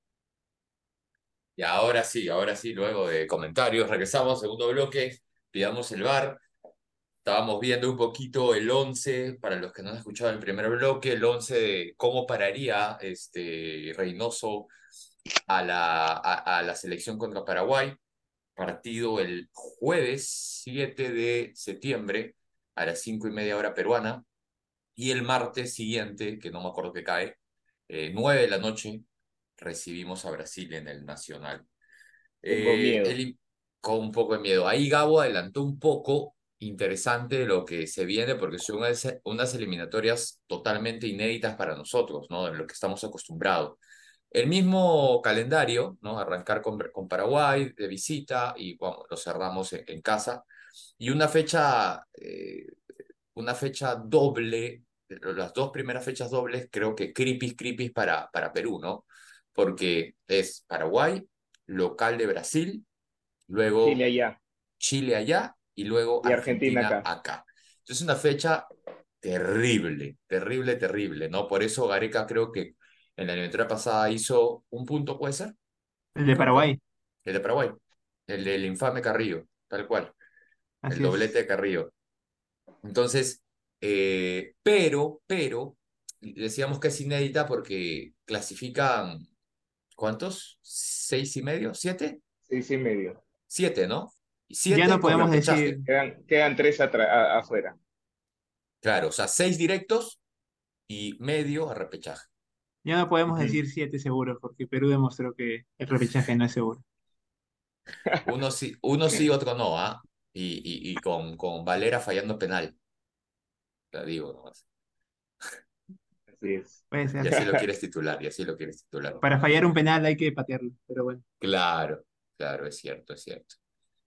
Speaker 1: Y ahora sí, ahora sí, luego de comentarios, regresamos, segundo bloque, pidamos el bar. Estábamos viendo un poquito el once para los que no han escuchado el primer bloque, el once de cómo pararía este Reynoso a la, a, a la selección contra Paraguay. Partido el jueves siete de septiembre a las cinco y media hora peruana. Y el martes siguiente, que no me acuerdo que cae, eh, nueve de la noche, recibimos a Brasil en el Nacional.
Speaker 2: Tengo
Speaker 1: Eh,
Speaker 2: miedo.
Speaker 1: él, con un poco de miedo. Ahí Gabo adelantó un poco interesante de lo que se viene, porque son unas, unas eliminatorias totalmente inéditas para nosotros, ¿no? De lo que estamos acostumbrados. El mismo calendario, ¿no? Arrancar con, con Paraguay de visita y bueno, lo cerramos en, en casa. Y una fecha, eh, una fecha doble, las dos primeras fechas dobles, creo que creepy, creepy para, para Perú, ¿no? Porque es Paraguay, local de Brasil,
Speaker 2: Chile
Speaker 1: luego
Speaker 2: allá
Speaker 1: Chile allá y luego
Speaker 2: y Argentina
Speaker 1: Argentina
Speaker 2: acá.
Speaker 1: acá. Entonces, una fecha terrible, terrible, terrible, ¿no? Por eso Gareca creo que en la eliminatoria pasada hizo un punto, ¿puede ser?
Speaker 4: el de
Speaker 1: ¿Con cuál?
Speaker 4: Paraguay,
Speaker 1: El de Paraguay, el del infame Carrillo, tal cual, el
Speaker 4: así
Speaker 1: doblete
Speaker 4: es.
Speaker 1: de Carrillo. Entonces, eh, pero, pero, decíamos que es inédita porque clasifican, ¿cuántos? ¿Seis y medio? ¿Siete?
Speaker 2: Seis y medio.
Speaker 1: Siete, ¿no? Y
Speaker 4: Ya
Speaker 1: siete
Speaker 4: no
Speaker 1: con
Speaker 4: podemos decir,
Speaker 1: repechaje.
Speaker 2: Quedan, quedan tres atra- a- afuera.
Speaker 1: Claro, o sea, seis directos y medio a repechaje.
Speaker 4: ya no podemos
Speaker 2: Ujú.
Speaker 4: decir siete seguros, porque Perú demostró que el repechaje no es seguro.
Speaker 1: Uno sí, uno sí, otro no, ¿ah? Y, y, y con, con Valera fallando penal, te digo nomás.
Speaker 2: Así es.
Speaker 4: Puede
Speaker 1: Y
Speaker 4: ser.
Speaker 1: así lo quieres titular, y así lo quieres titular.
Speaker 4: Para fallar un penal hay que patearlo, pero bueno.
Speaker 1: Claro, claro, es cierto, es cierto.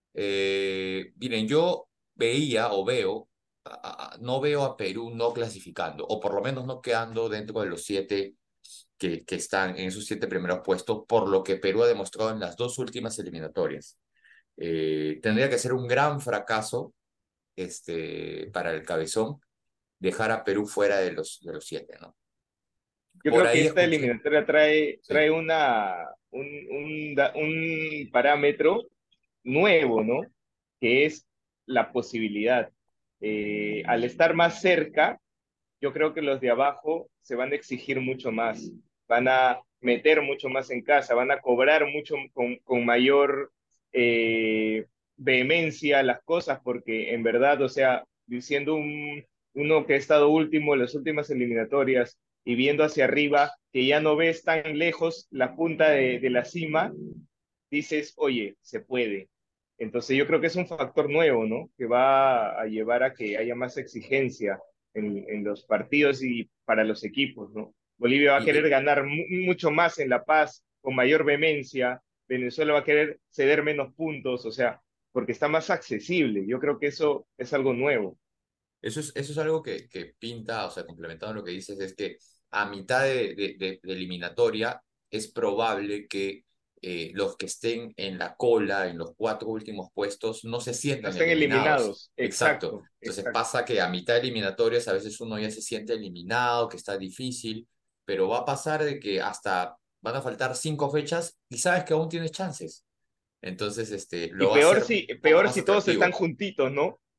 Speaker 1: Eh, miren, yo veía o veo, a- a- no veo a Perú no clasificando, o por lo menos no quedando dentro de los siete que, que están en esos siete primeros puestos, por lo que Perú ha demostrado en las dos últimas eliminatorias. Eh, tendría que ser un gran fracaso este, para el Cabezón dejar a Perú fuera de los, de los siete, ¿no?
Speaker 2: Yo
Speaker 1: Por
Speaker 2: creo que
Speaker 1: ahí
Speaker 2: esta
Speaker 1: escuché,
Speaker 2: eliminatoria trae,
Speaker 1: sí,
Speaker 2: trae una, un, un, da- un parámetro nuevo, ¿no? Que es la posibilidad. Eh, al estar más cerca, yo creo que los de abajo se van a exigir mucho más, van a meter mucho más en casa, van a cobrar mucho con, con mayor eh, vehemencia las cosas, porque en verdad, o sea, diciendo un, uno que ha estado último en las últimas eliminatorias y viendo hacia arriba, que ya no ves tan lejos la punta de, de la cima, dices, oye, se puede. Entonces yo creo que es un factor nuevo, ¿no? Que va a llevar a que haya más exigencia en, en los partidos y para los equipos, ¿no? Bolivia va a
Speaker 1: y,
Speaker 2: querer
Speaker 1: y
Speaker 2: ganar mu mucho más en La Paz, con mayor vehemencia. Venezuela va a querer ceder menos puntos, o sea, porque está más accesible. Yo creo que eso es algo nuevo.
Speaker 1: eso es, eso es algo que, que pinta, o sea, complementando lo que dices, es que a mitad de, de, de- de eliminatoria es probable que eh, los que estén en la cola, en los cuatro últimos puestos, no se
Speaker 2: No
Speaker 1: sientan
Speaker 2: están
Speaker 1: eliminados.
Speaker 2: eliminados.
Speaker 1: Exacto.
Speaker 2: Exacto,
Speaker 1: Entonces
Speaker 2: exacto.
Speaker 1: pasa que a mitad de eliminatorias a veces uno ya se siente eliminado, que está difícil, pero va a pasar de que hasta van a faltar cinco fechas y sabes que aún tienes chances. Entonces, este,
Speaker 2: Y
Speaker 1: lo va a
Speaker 2: peor
Speaker 1: hacer
Speaker 2: si,
Speaker 1: un poco
Speaker 2: peor
Speaker 1: más
Speaker 2: si todos están
Speaker 1: atractivo.
Speaker 2: juntitos, ¿no?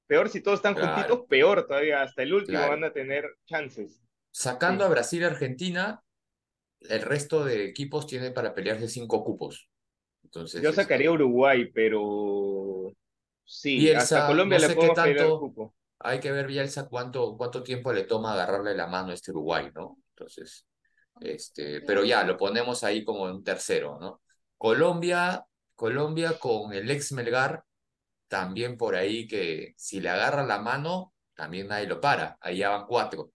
Speaker 2: peor si todos están juntitos,
Speaker 1: Claro,
Speaker 2: peor todavía, hasta el último van
Speaker 1: claro.
Speaker 2: a tener chances.
Speaker 1: Sacando a
Speaker 2: Sí.
Speaker 1: Brasil y Argentina, el resto de equipos tienen para pelearse cinco cupos.
Speaker 2: Yo
Speaker 1: Entonces,
Speaker 2: sacaría a
Speaker 1: este,
Speaker 2: Uruguay, pero sí, hasta
Speaker 1: Bielsa,
Speaker 2: Colombia
Speaker 1: no
Speaker 2: le
Speaker 1: sé qué
Speaker 2: podemos pelear el
Speaker 1: tanto,
Speaker 2: cupo.
Speaker 1: hay que ver Bielsa cuánto, cuánto tiempo le toma agarrarle la mano a este Uruguay, ¿no? Entonces, este, pero ya, lo ponemos ahí como un tercero, ¿no? Colombia, Colombia con el ex Melgar, también por ahí que si le agarra la mano, también nadie lo para, ahí ya van cuatro.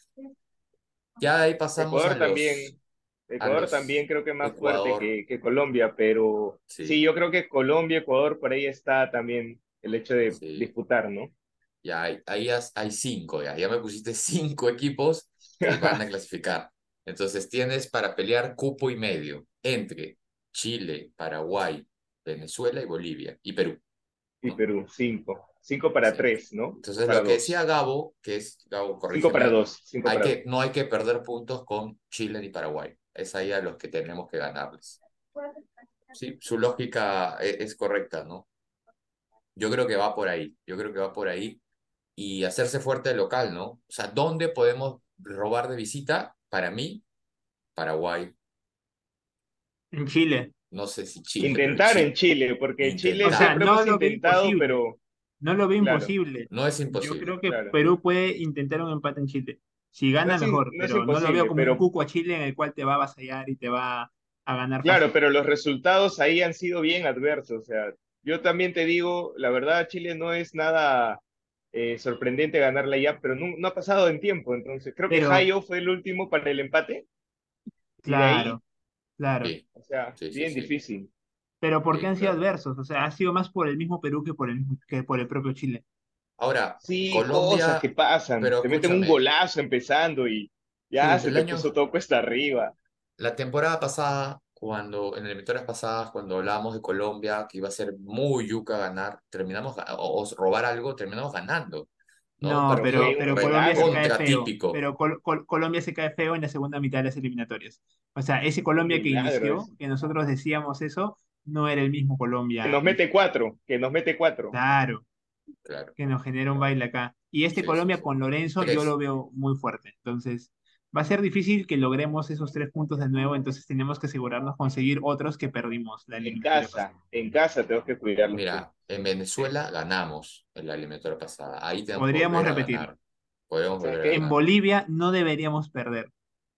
Speaker 1: Ya de ahí pasamos a
Speaker 2: Ecuador
Speaker 1: los,
Speaker 2: también,
Speaker 1: a
Speaker 2: Ecuador también
Speaker 1: los
Speaker 2: creo que es más fuerte
Speaker 1: Ecuador,
Speaker 2: que, que Colombia, pero sí,
Speaker 1: sí,
Speaker 2: yo creo que Colombia, Ecuador, por ahí está también el hecho de
Speaker 1: sí.
Speaker 2: disputar, ¿no?
Speaker 1: Ya hay, ahí has- hay cinco, ya, ya me pusiste cinco equipos que van a clasificar. Entonces tienes para pelear cupo y medio entre Chile, Paraguay, Venezuela y Bolivia y Perú,
Speaker 2: Y
Speaker 1: ¿no?
Speaker 2: Perú, cinco. Cinco para
Speaker 1: Cinco.
Speaker 2: tres, ¿no? O
Speaker 1: Entonces
Speaker 2: para
Speaker 1: lo que decía
Speaker 2: dos.
Speaker 1: Gabo, que es, Gabo,
Speaker 2: Cinco para
Speaker 1: corrígeme,
Speaker 2: dos, cinco
Speaker 1: hay
Speaker 2: para
Speaker 1: que,
Speaker 2: dos.
Speaker 1: no hay que perder puntos con Chile ni Paraguay. Es ahí a los que tenemos que ganarles. Sí, su lógica e- es correcta, ¿no? Yo creo que va por ahí, yo creo que va por ahí y hacerse fuerte de local, ¿no? O sea, ¿dónde podemos robar de visita? Para mí, Paraguay,
Speaker 4: En Chile.
Speaker 1: no sé si Chile, pero
Speaker 2: Intentar en
Speaker 1: Chile.
Speaker 2: Chile, porque Chile
Speaker 4: O sea,
Speaker 1: Intentar.
Speaker 2: siempre
Speaker 4: no
Speaker 2: hemos
Speaker 4: lo veo
Speaker 2: intentado,
Speaker 4: imposible.
Speaker 2: pero
Speaker 4: No lo veo
Speaker 2: claro,
Speaker 4: imposible.
Speaker 1: No es
Speaker 4: Yo
Speaker 1: imposible.
Speaker 4: creo que
Speaker 2: claro.
Speaker 4: Perú puede intentar un empate en Chile. Si
Speaker 2: No
Speaker 4: gana,
Speaker 2: es, in-
Speaker 4: mejor,
Speaker 2: no es
Speaker 4: pero no lo veo
Speaker 2: imposible,
Speaker 4: como un
Speaker 2: pero
Speaker 4: cuco a Chile en el cual te va a avasallar y te va a ganar
Speaker 2: claro,
Speaker 4: fácil.
Speaker 2: pero los resultados ahí han sido bien adversos. O sea, yo también te digo, la verdad, Chile no es nada eh, sorprendente ganarla ya, pero no, no ha pasado en tiempo. Entonces, creo que
Speaker 4: Pero,
Speaker 2: Jairo fue el último para el empate y de ahí,
Speaker 4: claro, claro.
Speaker 1: Sí,
Speaker 2: o sea,
Speaker 1: sí, sí,
Speaker 2: bien
Speaker 1: sí.
Speaker 2: difícil.
Speaker 4: Pero ¿por qué
Speaker 1: Sí,
Speaker 4: han sido
Speaker 1: claro.
Speaker 4: adversos? O sea, ha sido más por el mismo Perú que por el, mismo- que por el propio Chile.
Speaker 1: Ahora,
Speaker 2: Sí, cosas que
Speaker 1: Colombia,
Speaker 2: pasan.
Speaker 1: pero
Speaker 2: Te meten un
Speaker 1: escúchame,
Speaker 2: golazo empezando y ya
Speaker 1: sí,
Speaker 2: se
Speaker 1: el
Speaker 2: te
Speaker 1: año,
Speaker 2: puso todo cuesta arriba.
Speaker 1: la temporada pasada, cuando, en eliminatorias pasadas, cuando hablábamos de Colombia, que iba a ser muy yuca ganar, terminamos, ga- o, o robar algo, terminamos ganando, ¿no? Un
Speaker 4: No,
Speaker 2: Fue
Speaker 4: pero,
Speaker 1: partido
Speaker 2: un
Speaker 4: pero Colombia se cae
Speaker 2: milagro.
Speaker 4: feo.
Speaker 1: recontratípico.
Speaker 4: Pero Col- Col- Colombia se cae feo en la segunda mitad de las eliminatorias. O sea, ese
Speaker 2: Un
Speaker 4: Colombia que
Speaker 2: milagro
Speaker 4: inició,
Speaker 2: eso.
Speaker 4: que nosotros decíamos eso, no era el mismo
Speaker 2: Que
Speaker 4: Colombia
Speaker 2: nos mete
Speaker 4: inicial.
Speaker 2: cuatro, que nos mete cuatro.
Speaker 4: Claro,
Speaker 1: Claro,
Speaker 4: que nos genera un
Speaker 1: claro.
Speaker 4: baile acá. Y este
Speaker 1: Sí, sí,
Speaker 4: Colombia
Speaker 1: sí.
Speaker 4: con Lorenzo yo lo
Speaker 1: Tres.
Speaker 4: veo muy fuerte. Entonces, va a ser difícil que logremos esos tres puntos de nuevo. Entonces, tenemos que asegurarnos conseguir otros que perdimos la
Speaker 2: En
Speaker 4: eliminatoria pasada.
Speaker 2: casa, en casa tenemos que cuidar los
Speaker 1: Mira,
Speaker 2: puntos.
Speaker 1: en
Speaker 2: Sí.
Speaker 1: Venezuela ganamos en la eliminatoria pasada. Ahí tenemos que
Speaker 4: Podríamos
Speaker 1: volver a
Speaker 4: repetirlo.
Speaker 1: ganar. Podemos
Speaker 3: ¿Sabes
Speaker 1: volver a
Speaker 3: qué?
Speaker 4: En
Speaker 1: ganar.
Speaker 4: Bolivia no deberíamos perder.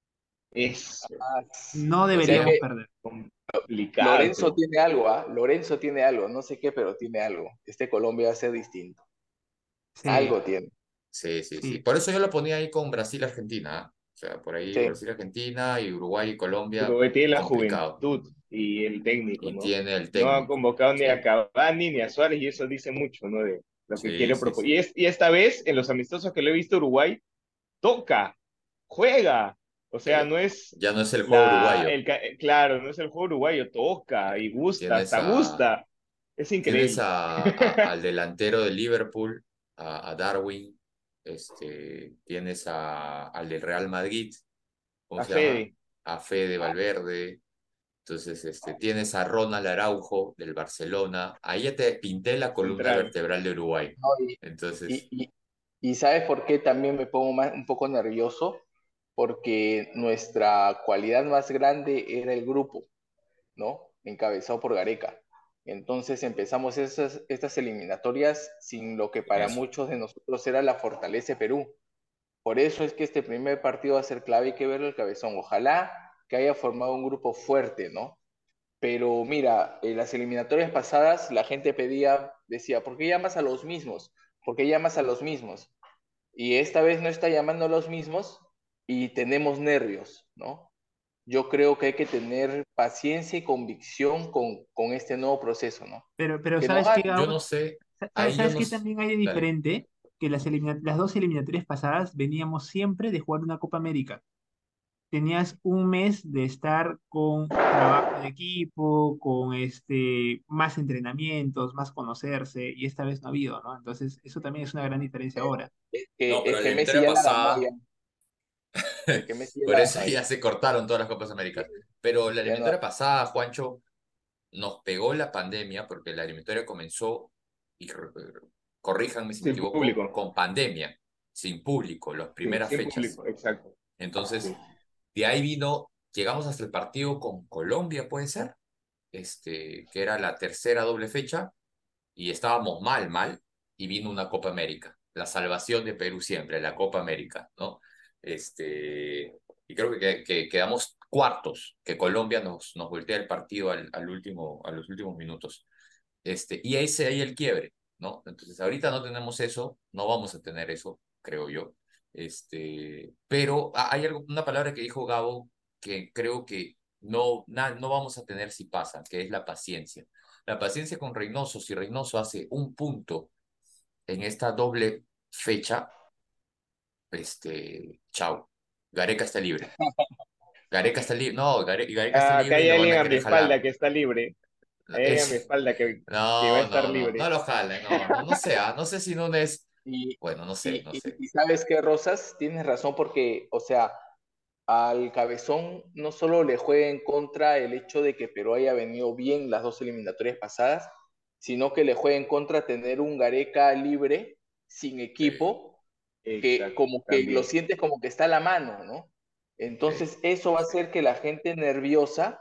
Speaker 2: Eso,
Speaker 3: Ah,
Speaker 4: No
Speaker 1: Entonces
Speaker 3: ¿sabes
Speaker 4: deberíamos
Speaker 1: tenemos,
Speaker 3: qué?
Speaker 4: perder.
Speaker 3: Lorenzo
Speaker 2: complicado.
Speaker 3: tiene algo, ¿ah? Lorenzo tiene algo, no sé qué, pero tiene algo. Este Colombia va a ser distinto.
Speaker 4: Sí,
Speaker 3: Algo tiene.
Speaker 1: sí, sí, sí.
Speaker 4: sí.
Speaker 1: Por eso yo lo ponía ahí con Brasil-Argentina. ¿Ah? O sea, por ahí
Speaker 3: Sí.
Speaker 1: Brasil-Argentina y Uruguay y Colombia,
Speaker 2: Uruguay tiene la
Speaker 1: complicado.
Speaker 2: juventud y el técnico,
Speaker 1: Y
Speaker 2: ¿no?
Speaker 1: tiene el
Speaker 2: No ha
Speaker 1: técnico.
Speaker 2: convocado ni a
Speaker 1: Sí,
Speaker 2: Cavani ni a Suárez y eso dice mucho, ¿no? De lo que
Speaker 1: sí,
Speaker 2: quiere
Speaker 1: sí,
Speaker 2: proponer. Y,
Speaker 1: sí.
Speaker 2: es, y esta vez, en los amistosos que le he visto, Uruguay toca, juega. O sea,
Speaker 1: Sí.
Speaker 2: no es
Speaker 1: Ya no es el juego
Speaker 2: la,
Speaker 1: uruguayo.
Speaker 2: el, ca- claro, no es el juego uruguayo, toca y gusta,
Speaker 1: Tienes
Speaker 2: hasta
Speaker 1: a,
Speaker 2: gusta. Es
Speaker 1: tienes
Speaker 2: increíble.
Speaker 1: a, a- al delantero de Liverpool, a, a Darwin. Este, tienes a, al del Real Madrid, ¿cómo
Speaker 2: A
Speaker 1: se llama?
Speaker 2: Fede,
Speaker 1: A Fede Valverde. Entonces, este, tienes a Ronald Araujo del Barcelona. Ahí ya te pinté la columna
Speaker 2: central.
Speaker 1: vertebral de Uruguay.
Speaker 3: No, y,
Speaker 1: Entonces,
Speaker 3: y, y, y ¿sabes por qué también me pongo más, un poco nervioso? Porque nuestra cualidad más grande era el grupo, ¿no? Encabezado por Gareca. Entonces empezamos esas, estas eliminatorias sin lo que para
Speaker 1: eso.
Speaker 3: muchos de nosotros era la fortaleza de Perú. Por eso es que este primer partido va a ser clave, hay que verlo el cabezón. Ojalá que haya formado un grupo fuerte, ¿no? Pero mira, en las eliminatorias pasadas la gente pedía, decía, ¿por qué llamas a los mismos? ¿Por qué llamas a los mismos? Y esta vez no está llamando a los mismos y tenemos nervios, ¿no? Yo creo que hay que tener paciencia y convicción con, con este nuevo proceso, ¿no?
Speaker 4: Pero, pero
Speaker 3: Que nos
Speaker 4: ¿sabes qué,
Speaker 3: gane.
Speaker 1: Yo
Speaker 4: Gabo?
Speaker 1: no sé,
Speaker 4: ¿Sabes,
Speaker 1: ahí yo
Speaker 4: sabes
Speaker 1: no
Speaker 4: qué
Speaker 1: sé.
Speaker 4: también hay de
Speaker 1: Dale.
Speaker 4: diferente? Que las, elimina- las dos eliminatorias pasadas veníamos siempre de jugar una Copa América. Tenías un mes de estar con trabajo de equipo, con este, más entrenamientos, más conocerse, y esta vez no ha habido, ¿no? Entonces, eso también es una gran diferencia ahora.
Speaker 3: Es que,
Speaker 1: No, pero
Speaker 3: es
Speaker 1: en la
Speaker 3: que Messi
Speaker 1: eliminatoria
Speaker 3: ya la ganó, ya.
Speaker 1: pasada,
Speaker 3: Es que Messi ya
Speaker 1: por
Speaker 3: la
Speaker 1: eso
Speaker 3: ganó, ya.
Speaker 1: ya se cortaron todas las Copas Américas. Pero la
Speaker 3: Ya no.
Speaker 1: eliminatoria pasada, Juancho, nos pegó la pandemia porque la eliminatoria comenzó y corríjanme si me
Speaker 2: Sin
Speaker 1: equivoco,
Speaker 2: público.
Speaker 1: con pandemia, sin público, las
Speaker 2: Sí,
Speaker 1: primeras
Speaker 2: sin
Speaker 1: fechas.
Speaker 2: público, exacto.
Speaker 1: Entonces,
Speaker 2: Sí.
Speaker 1: de ahí vino, llegamos hasta el partido con Colombia, puede ser, este, que era la tercera doble fecha, y estábamos mal, mal, y vino una Copa América, la salvación de Perú siempre, la Copa América, ¿no? Este, y creo que, que quedamos cuartos, que Colombia nos, nos voltea el partido al, al último, a los últimos minutos. Este, y ahí se ahí el quiebre, ¿no? Entonces, ahorita no tenemos eso, no vamos a tener eso, creo yo. Este, pero ah, hay algo, una palabra que dijo Gabo que creo que no, na- no vamos a tener si pasa, que es la paciencia. La paciencia con Reynoso, si Reynoso hace un punto en esta doble fecha, este, chao. Gareca está libre. Gareca está libre. No, Gare- Gareca está
Speaker 2: Ah, acá
Speaker 1: libre y
Speaker 2: hay
Speaker 1: lo van
Speaker 2: alguien
Speaker 1: a
Speaker 2: a mi
Speaker 1: querer
Speaker 2: espalda
Speaker 1: jalar.
Speaker 2: que está libre. Hay alguien a mi
Speaker 1: Es,
Speaker 2: espalda que, que va a
Speaker 1: no,
Speaker 2: estar
Speaker 1: no, no, no
Speaker 2: libre.
Speaker 1: lo jalen, no, no, no sé, ah, no sé si Núñez,
Speaker 3: Y,
Speaker 1: bueno, no sé,
Speaker 3: y,
Speaker 1: no
Speaker 3: y,
Speaker 1: sé.
Speaker 3: y sabes qué, Rosas, tienes razón porque, o sea, al Cabezón no solo le juega en contra el hecho de que Perú haya venido bien las dos eliminatorias pasadas, sino que le juega en contra tener un Gareca libre, sin
Speaker 1: Sí,
Speaker 3: equipo, que
Speaker 2: Exacto,
Speaker 3: como que lo
Speaker 2: también.
Speaker 3: sientes como que está a la mano, ¿no?
Speaker 1: sí,
Speaker 3: Entonces eso va a hacer que la gente nerviosa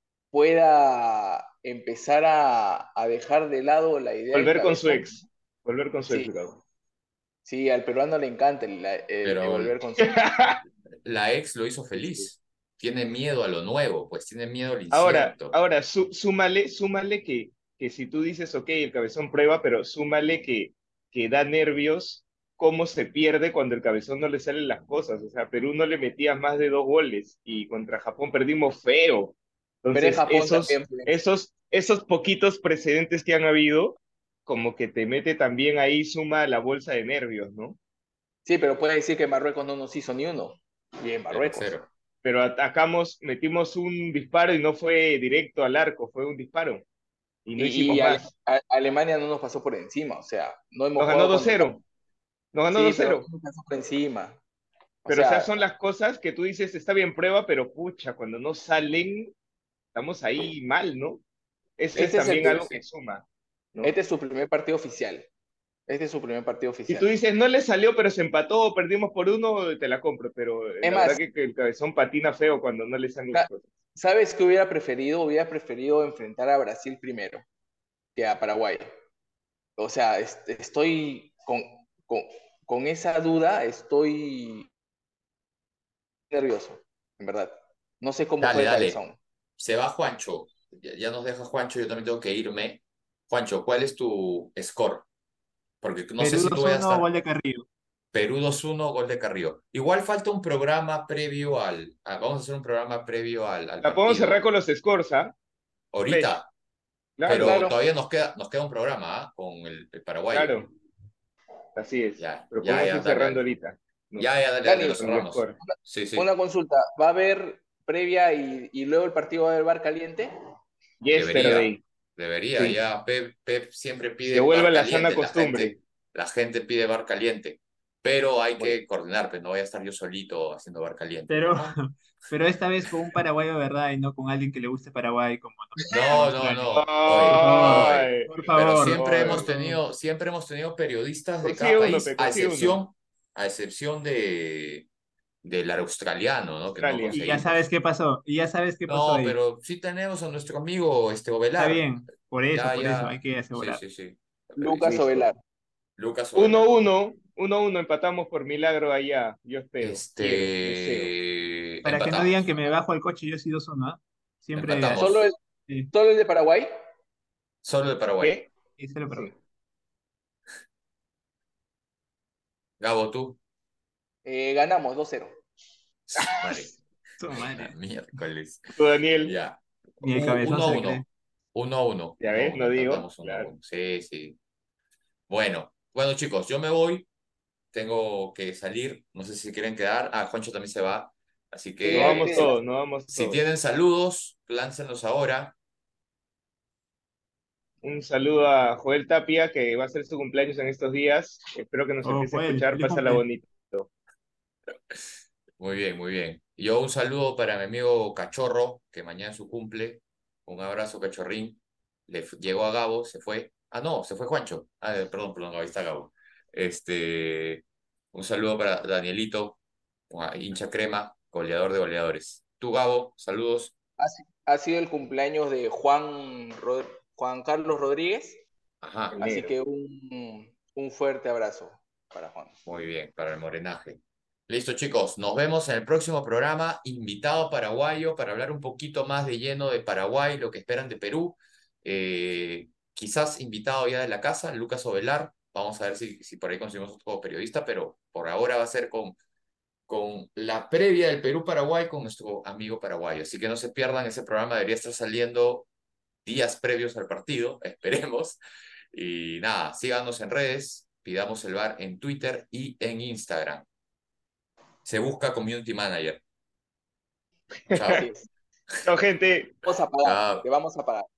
Speaker 3: pueda empezar a, a dejar de lado la idea del
Speaker 2: Volver con su
Speaker 3: Cabezón.
Speaker 2: ex. Volver con su
Speaker 3: Sí,
Speaker 2: ex, Gabo.
Speaker 3: sí, al peruano le encanta el, el- el
Speaker 1: pero
Speaker 3: volver con su ex.
Speaker 1: la ex lo hizo
Speaker 3: Sí, sí.
Speaker 1: feliz. Tiene miedo a lo nuevo, pues tiene miedo al
Speaker 2: Ahora,
Speaker 1: incierto.
Speaker 2: ahora sú- súmale, súmale que, que si tú dices, ok, el cabezón prueba, pero súmale que, que da nervios cómo se pierde cuando el cabezón no le salen las cosas. O sea, Perú no le metía más de dos goles y contra Japón perdimos feo.
Speaker 3: Pero en
Speaker 2: Entonces,
Speaker 3: Japón
Speaker 2: esos,
Speaker 3: también, pues.
Speaker 2: esos, esos poquitos precedentes que han habido, como que te mete también ahí, suma la bolsa de nervios, ¿no?
Speaker 3: Sí, pero puede decir que Marruecos no nos hizo ni uno. Y en
Speaker 1: Cero,
Speaker 3: Marruecos.
Speaker 1: cero.
Speaker 2: Pero atacamos, metimos un disparo y no fue directo al arco, fue un disparo y no
Speaker 3: Y,
Speaker 2: hicimos
Speaker 3: y Ale-
Speaker 2: más.
Speaker 3: a- Alemania no nos pasó por encima. O sea, no hemos
Speaker 2: Nos ganó
Speaker 3: jugado
Speaker 2: dos
Speaker 3: contra
Speaker 2: cero,
Speaker 3: Italia.
Speaker 2: nos ganó
Speaker 3: Sí,
Speaker 2: dos
Speaker 3: pero no
Speaker 2: cero.
Speaker 3: nos pasó por encima. O
Speaker 2: Pero, o sea,
Speaker 3: sea,
Speaker 2: son las cosas que tú dices, está bien prueba, pero pucha, cuando no salen, estamos ahí mal, ¿no? Eso es
Speaker 3: este es el,
Speaker 2: también
Speaker 1: Sí,
Speaker 2: algo
Speaker 1: sí.
Speaker 2: que suma, ¿no?
Speaker 3: este es su primer partido oficial. Este es su primer partido
Speaker 2: Y tú
Speaker 3: oficial.
Speaker 2: dices, no le salió, pero se empató, perdimos por uno, te la compro, pero
Speaker 3: Es
Speaker 2: la verdad
Speaker 3: más,
Speaker 2: que, que el cabezón patina feo cuando no le salen las
Speaker 3: sa-
Speaker 2: cosas.
Speaker 3: ¿sabes qué hubiera preferido? Hubiera preferido enfrentar a Brasil primero que a Paraguay. O sea, est- estoy con, con, con esa duda, estoy nervioso, en verdad. No sé cómo
Speaker 1: Dale,
Speaker 3: juega el
Speaker 1: dale.
Speaker 3: Cabezón.
Speaker 1: Se va Juancho. Ya, ya nos deja Juancho, yo también tengo que irme. Juancho, ¿cuál es tu score? Porque no sé
Speaker 4: Perú
Speaker 1: si tú
Speaker 4: dos
Speaker 1: vayas a
Speaker 4: uno
Speaker 1: estar
Speaker 4: gol de Carrillo.
Speaker 1: Perú dos uno, gol de Carrillo. Igual falta un programa previo al... a- vamos a hacer un programa previo al, al
Speaker 2: La podemos cerrar
Speaker 1: partido
Speaker 2: con los scores, ¿ah? Fresh.
Speaker 1: ahorita,
Speaker 2: Claro,
Speaker 1: pero
Speaker 3: Claro,
Speaker 1: todavía nos queda, nos queda un programa, ¿ah? Con el, el paraguayo.
Speaker 2: claro. Así es.
Speaker 1: Ya,
Speaker 2: Pero
Speaker 1: ya,
Speaker 2: podemos
Speaker 1: ya,
Speaker 2: ir
Speaker 1: dale,
Speaker 2: cerrando
Speaker 1: dale.
Speaker 2: ahorita, ¿no?
Speaker 1: Ya, ya, dale, dale,
Speaker 3: Dani,
Speaker 1: lo
Speaker 2: Con el
Speaker 1: cerramos.
Speaker 2: score.
Speaker 1: Sí, sí,
Speaker 3: una consulta. ¿Va a haber previa y, y luego el partido va a haber bar caliente?
Speaker 1: debería,
Speaker 2: Yesterday.
Speaker 1: debería,
Speaker 2: Sí.
Speaker 1: ya. Pep, Pep siempre
Speaker 2: Que
Speaker 1: pide
Speaker 2: vuelva
Speaker 1: bar
Speaker 2: la sana
Speaker 1: caliente, la gente,
Speaker 2: costumbre.
Speaker 1: la gente pide bar caliente, pero hay
Speaker 3: Bueno,
Speaker 1: que coordinar, pues no voy a estar yo solito haciendo bar caliente, pues,
Speaker 4: Pero,
Speaker 1: ¿no?
Speaker 4: pero esta vez con un paraguayo de verdad y no con alguien que le guste Paraguay como nos gusta en
Speaker 1: No, no,
Speaker 4: Australia.
Speaker 1: no.
Speaker 4: Por
Speaker 1: Oye,
Speaker 4: favor,
Speaker 1: oye.
Speaker 2: Ay,
Speaker 4: por
Speaker 1: Pero
Speaker 4: favor,
Speaker 1: siempre
Speaker 4: por
Speaker 1: hemos
Speaker 2: ay.
Speaker 4: favor.
Speaker 1: tenido, siempre hemos tenido periodistas de cada
Speaker 2: Consigue uno,
Speaker 1: país,
Speaker 2: pe,
Speaker 1: a
Speaker 2: consigue uno.
Speaker 1: excepción, a excepción de del australiano, ¿no? Que no
Speaker 2: Australia.
Speaker 4: Y ya sabes
Speaker 1: conseguimos.
Speaker 4: qué pasó, y ya sabes qué pasó
Speaker 1: No,
Speaker 4: ahí.
Speaker 1: pero sí tenemos a nuestro amigo este
Speaker 4: Está
Speaker 1: Ovelar.
Speaker 4: bien, por eso,
Speaker 1: Ya,
Speaker 4: por eso, hay
Speaker 1: ya.
Speaker 4: que
Speaker 1: Sí,
Speaker 4: asegurar.
Speaker 1: sí, sí. El
Speaker 3: Lucas
Speaker 1: periodista.
Speaker 2: Listo.
Speaker 3: Ovelar.
Speaker 1: Lucas
Speaker 2: Uno
Speaker 1: Ovelar.
Speaker 2: uno, uno uno, empatamos por milagro allá. Yo espero, quiero, deseo.
Speaker 1: Este,
Speaker 4: Para que no digan
Speaker 1: empatamos.
Speaker 4: que me bajo el coche, yo sí dos uno, ¿ah? Siempre,
Speaker 3: ¿Solo el,
Speaker 1: Empatamos.
Speaker 4: sí,
Speaker 3: solo el de Paraguay?
Speaker 1: Solo el Paraguay.
Speaker 2: ¿Qué?
Speaker 4: sí, se lo perdón.
Speaker 2: Sí.
Speaker 1: Gabo, tú.
Speaker 3: Eh, ganamos dos cero.
Speaker 1: Vale.
Speaker 4: Su
Speaker 1: La
Speaker 4: madre.
Speaker 1: miércoles.
Speaker 2: Tú, Daniel,
Speaker 1: Ya.
Speaker 4: Ni el
Speaker 1: U-
Speaker 4: cabezón
Speaker 1: Uno a
Speaker 4: se le cree.
Speaker 1: uno. Uno a uno.
Speaker 2: ya
Speaker 1: Uno a
Speaker 2: ves,
Speaker 1: uno.
Speaker 2: no digo.
Speaker 1: Empatamos uno a
Speaker 2: Claro.
Speaker 1: uno. Sí, sí. Bueno. Bueno, chicos, yo me voy. Tengo que salir. No sé si quieren quedar. Ah, Juancho también se va. Así
Speaker 3: Sí,
Speaker 2: Nos
Speaker 3: ahí
Speaker 1: que
Speaker 2: vamos
Speaker 1: si,
Speaker 3: queda.
Speaker 2: todos, nos vamos
Speaker 1: si tienen
Speaker 2: todos.
Speaker 1: saludos, láncenlos ahora.
Speaker 2: Un saludo a Joel Tapia, que va a ser su cumpleaños en estos días. Espero que nos
Speaker 4: Oh,
Speaker 2: empiece a
Speaker 4: Joel,
Speaker 2: escuchar.
Speaker 4: feliz
Speaker 2: Pásala
Speaker 4: cumple.
Speaker 2: bonito.
Speaker 1: Muy bien, muy bien. Y yo un saludo para mi amigo Cachorro, que mañana es su cumple. Un abrazo, Cachorrín. Le f- llegó a Gabo, se fue. Ah, no, se fue Juancho. Ah, eh, perdón, perdón, ahí está Gabo. Este, un saludo para Danielito, ah, hincha crema, goleador de goleadores. Tú, Gabo, saludos.
Speaker 3: Ha, si- ha sido el cumpleaños de Juan, Ro- Juan Carlos Rodríguez,
Speaker 1: Ajá,
Speaker 2: El
Speaker 3: así
Speaker 2: negro.
Speaker 3: que un, un fuerte abrazo para Juan.
Speaker 1: muy bien, para el morenaje. Listo, chicos, nos vemos en el próximo programa. Invitado paraguayo para hablar un poquito más de lleno de Paraguay, lo que esperan de Perú. Eh, quizás invitado ya de la casa, Lucas Ovelar. Vamos a ver si, si por ahí conseguimos otro periodista, pero por ahora va a ser con, con la previa del Perú-Paraguay con nuestro amigo paraguayo. Así que no se pierdan, ese programa debería estar saliendo días previos al partido, esperemos. Y nada, síganos en redes, pidamos el bar en Twitter y en Instagram. Se busca Community Manager.
Speaker 3: Así
Speaker 1: Chao.
Speaker 3: es.
Speaker 2: Chao, gente.
Speaker 3: Vamos a pagar,
Speaker 1: Chao.
Speaker 3: te vamos a pagar.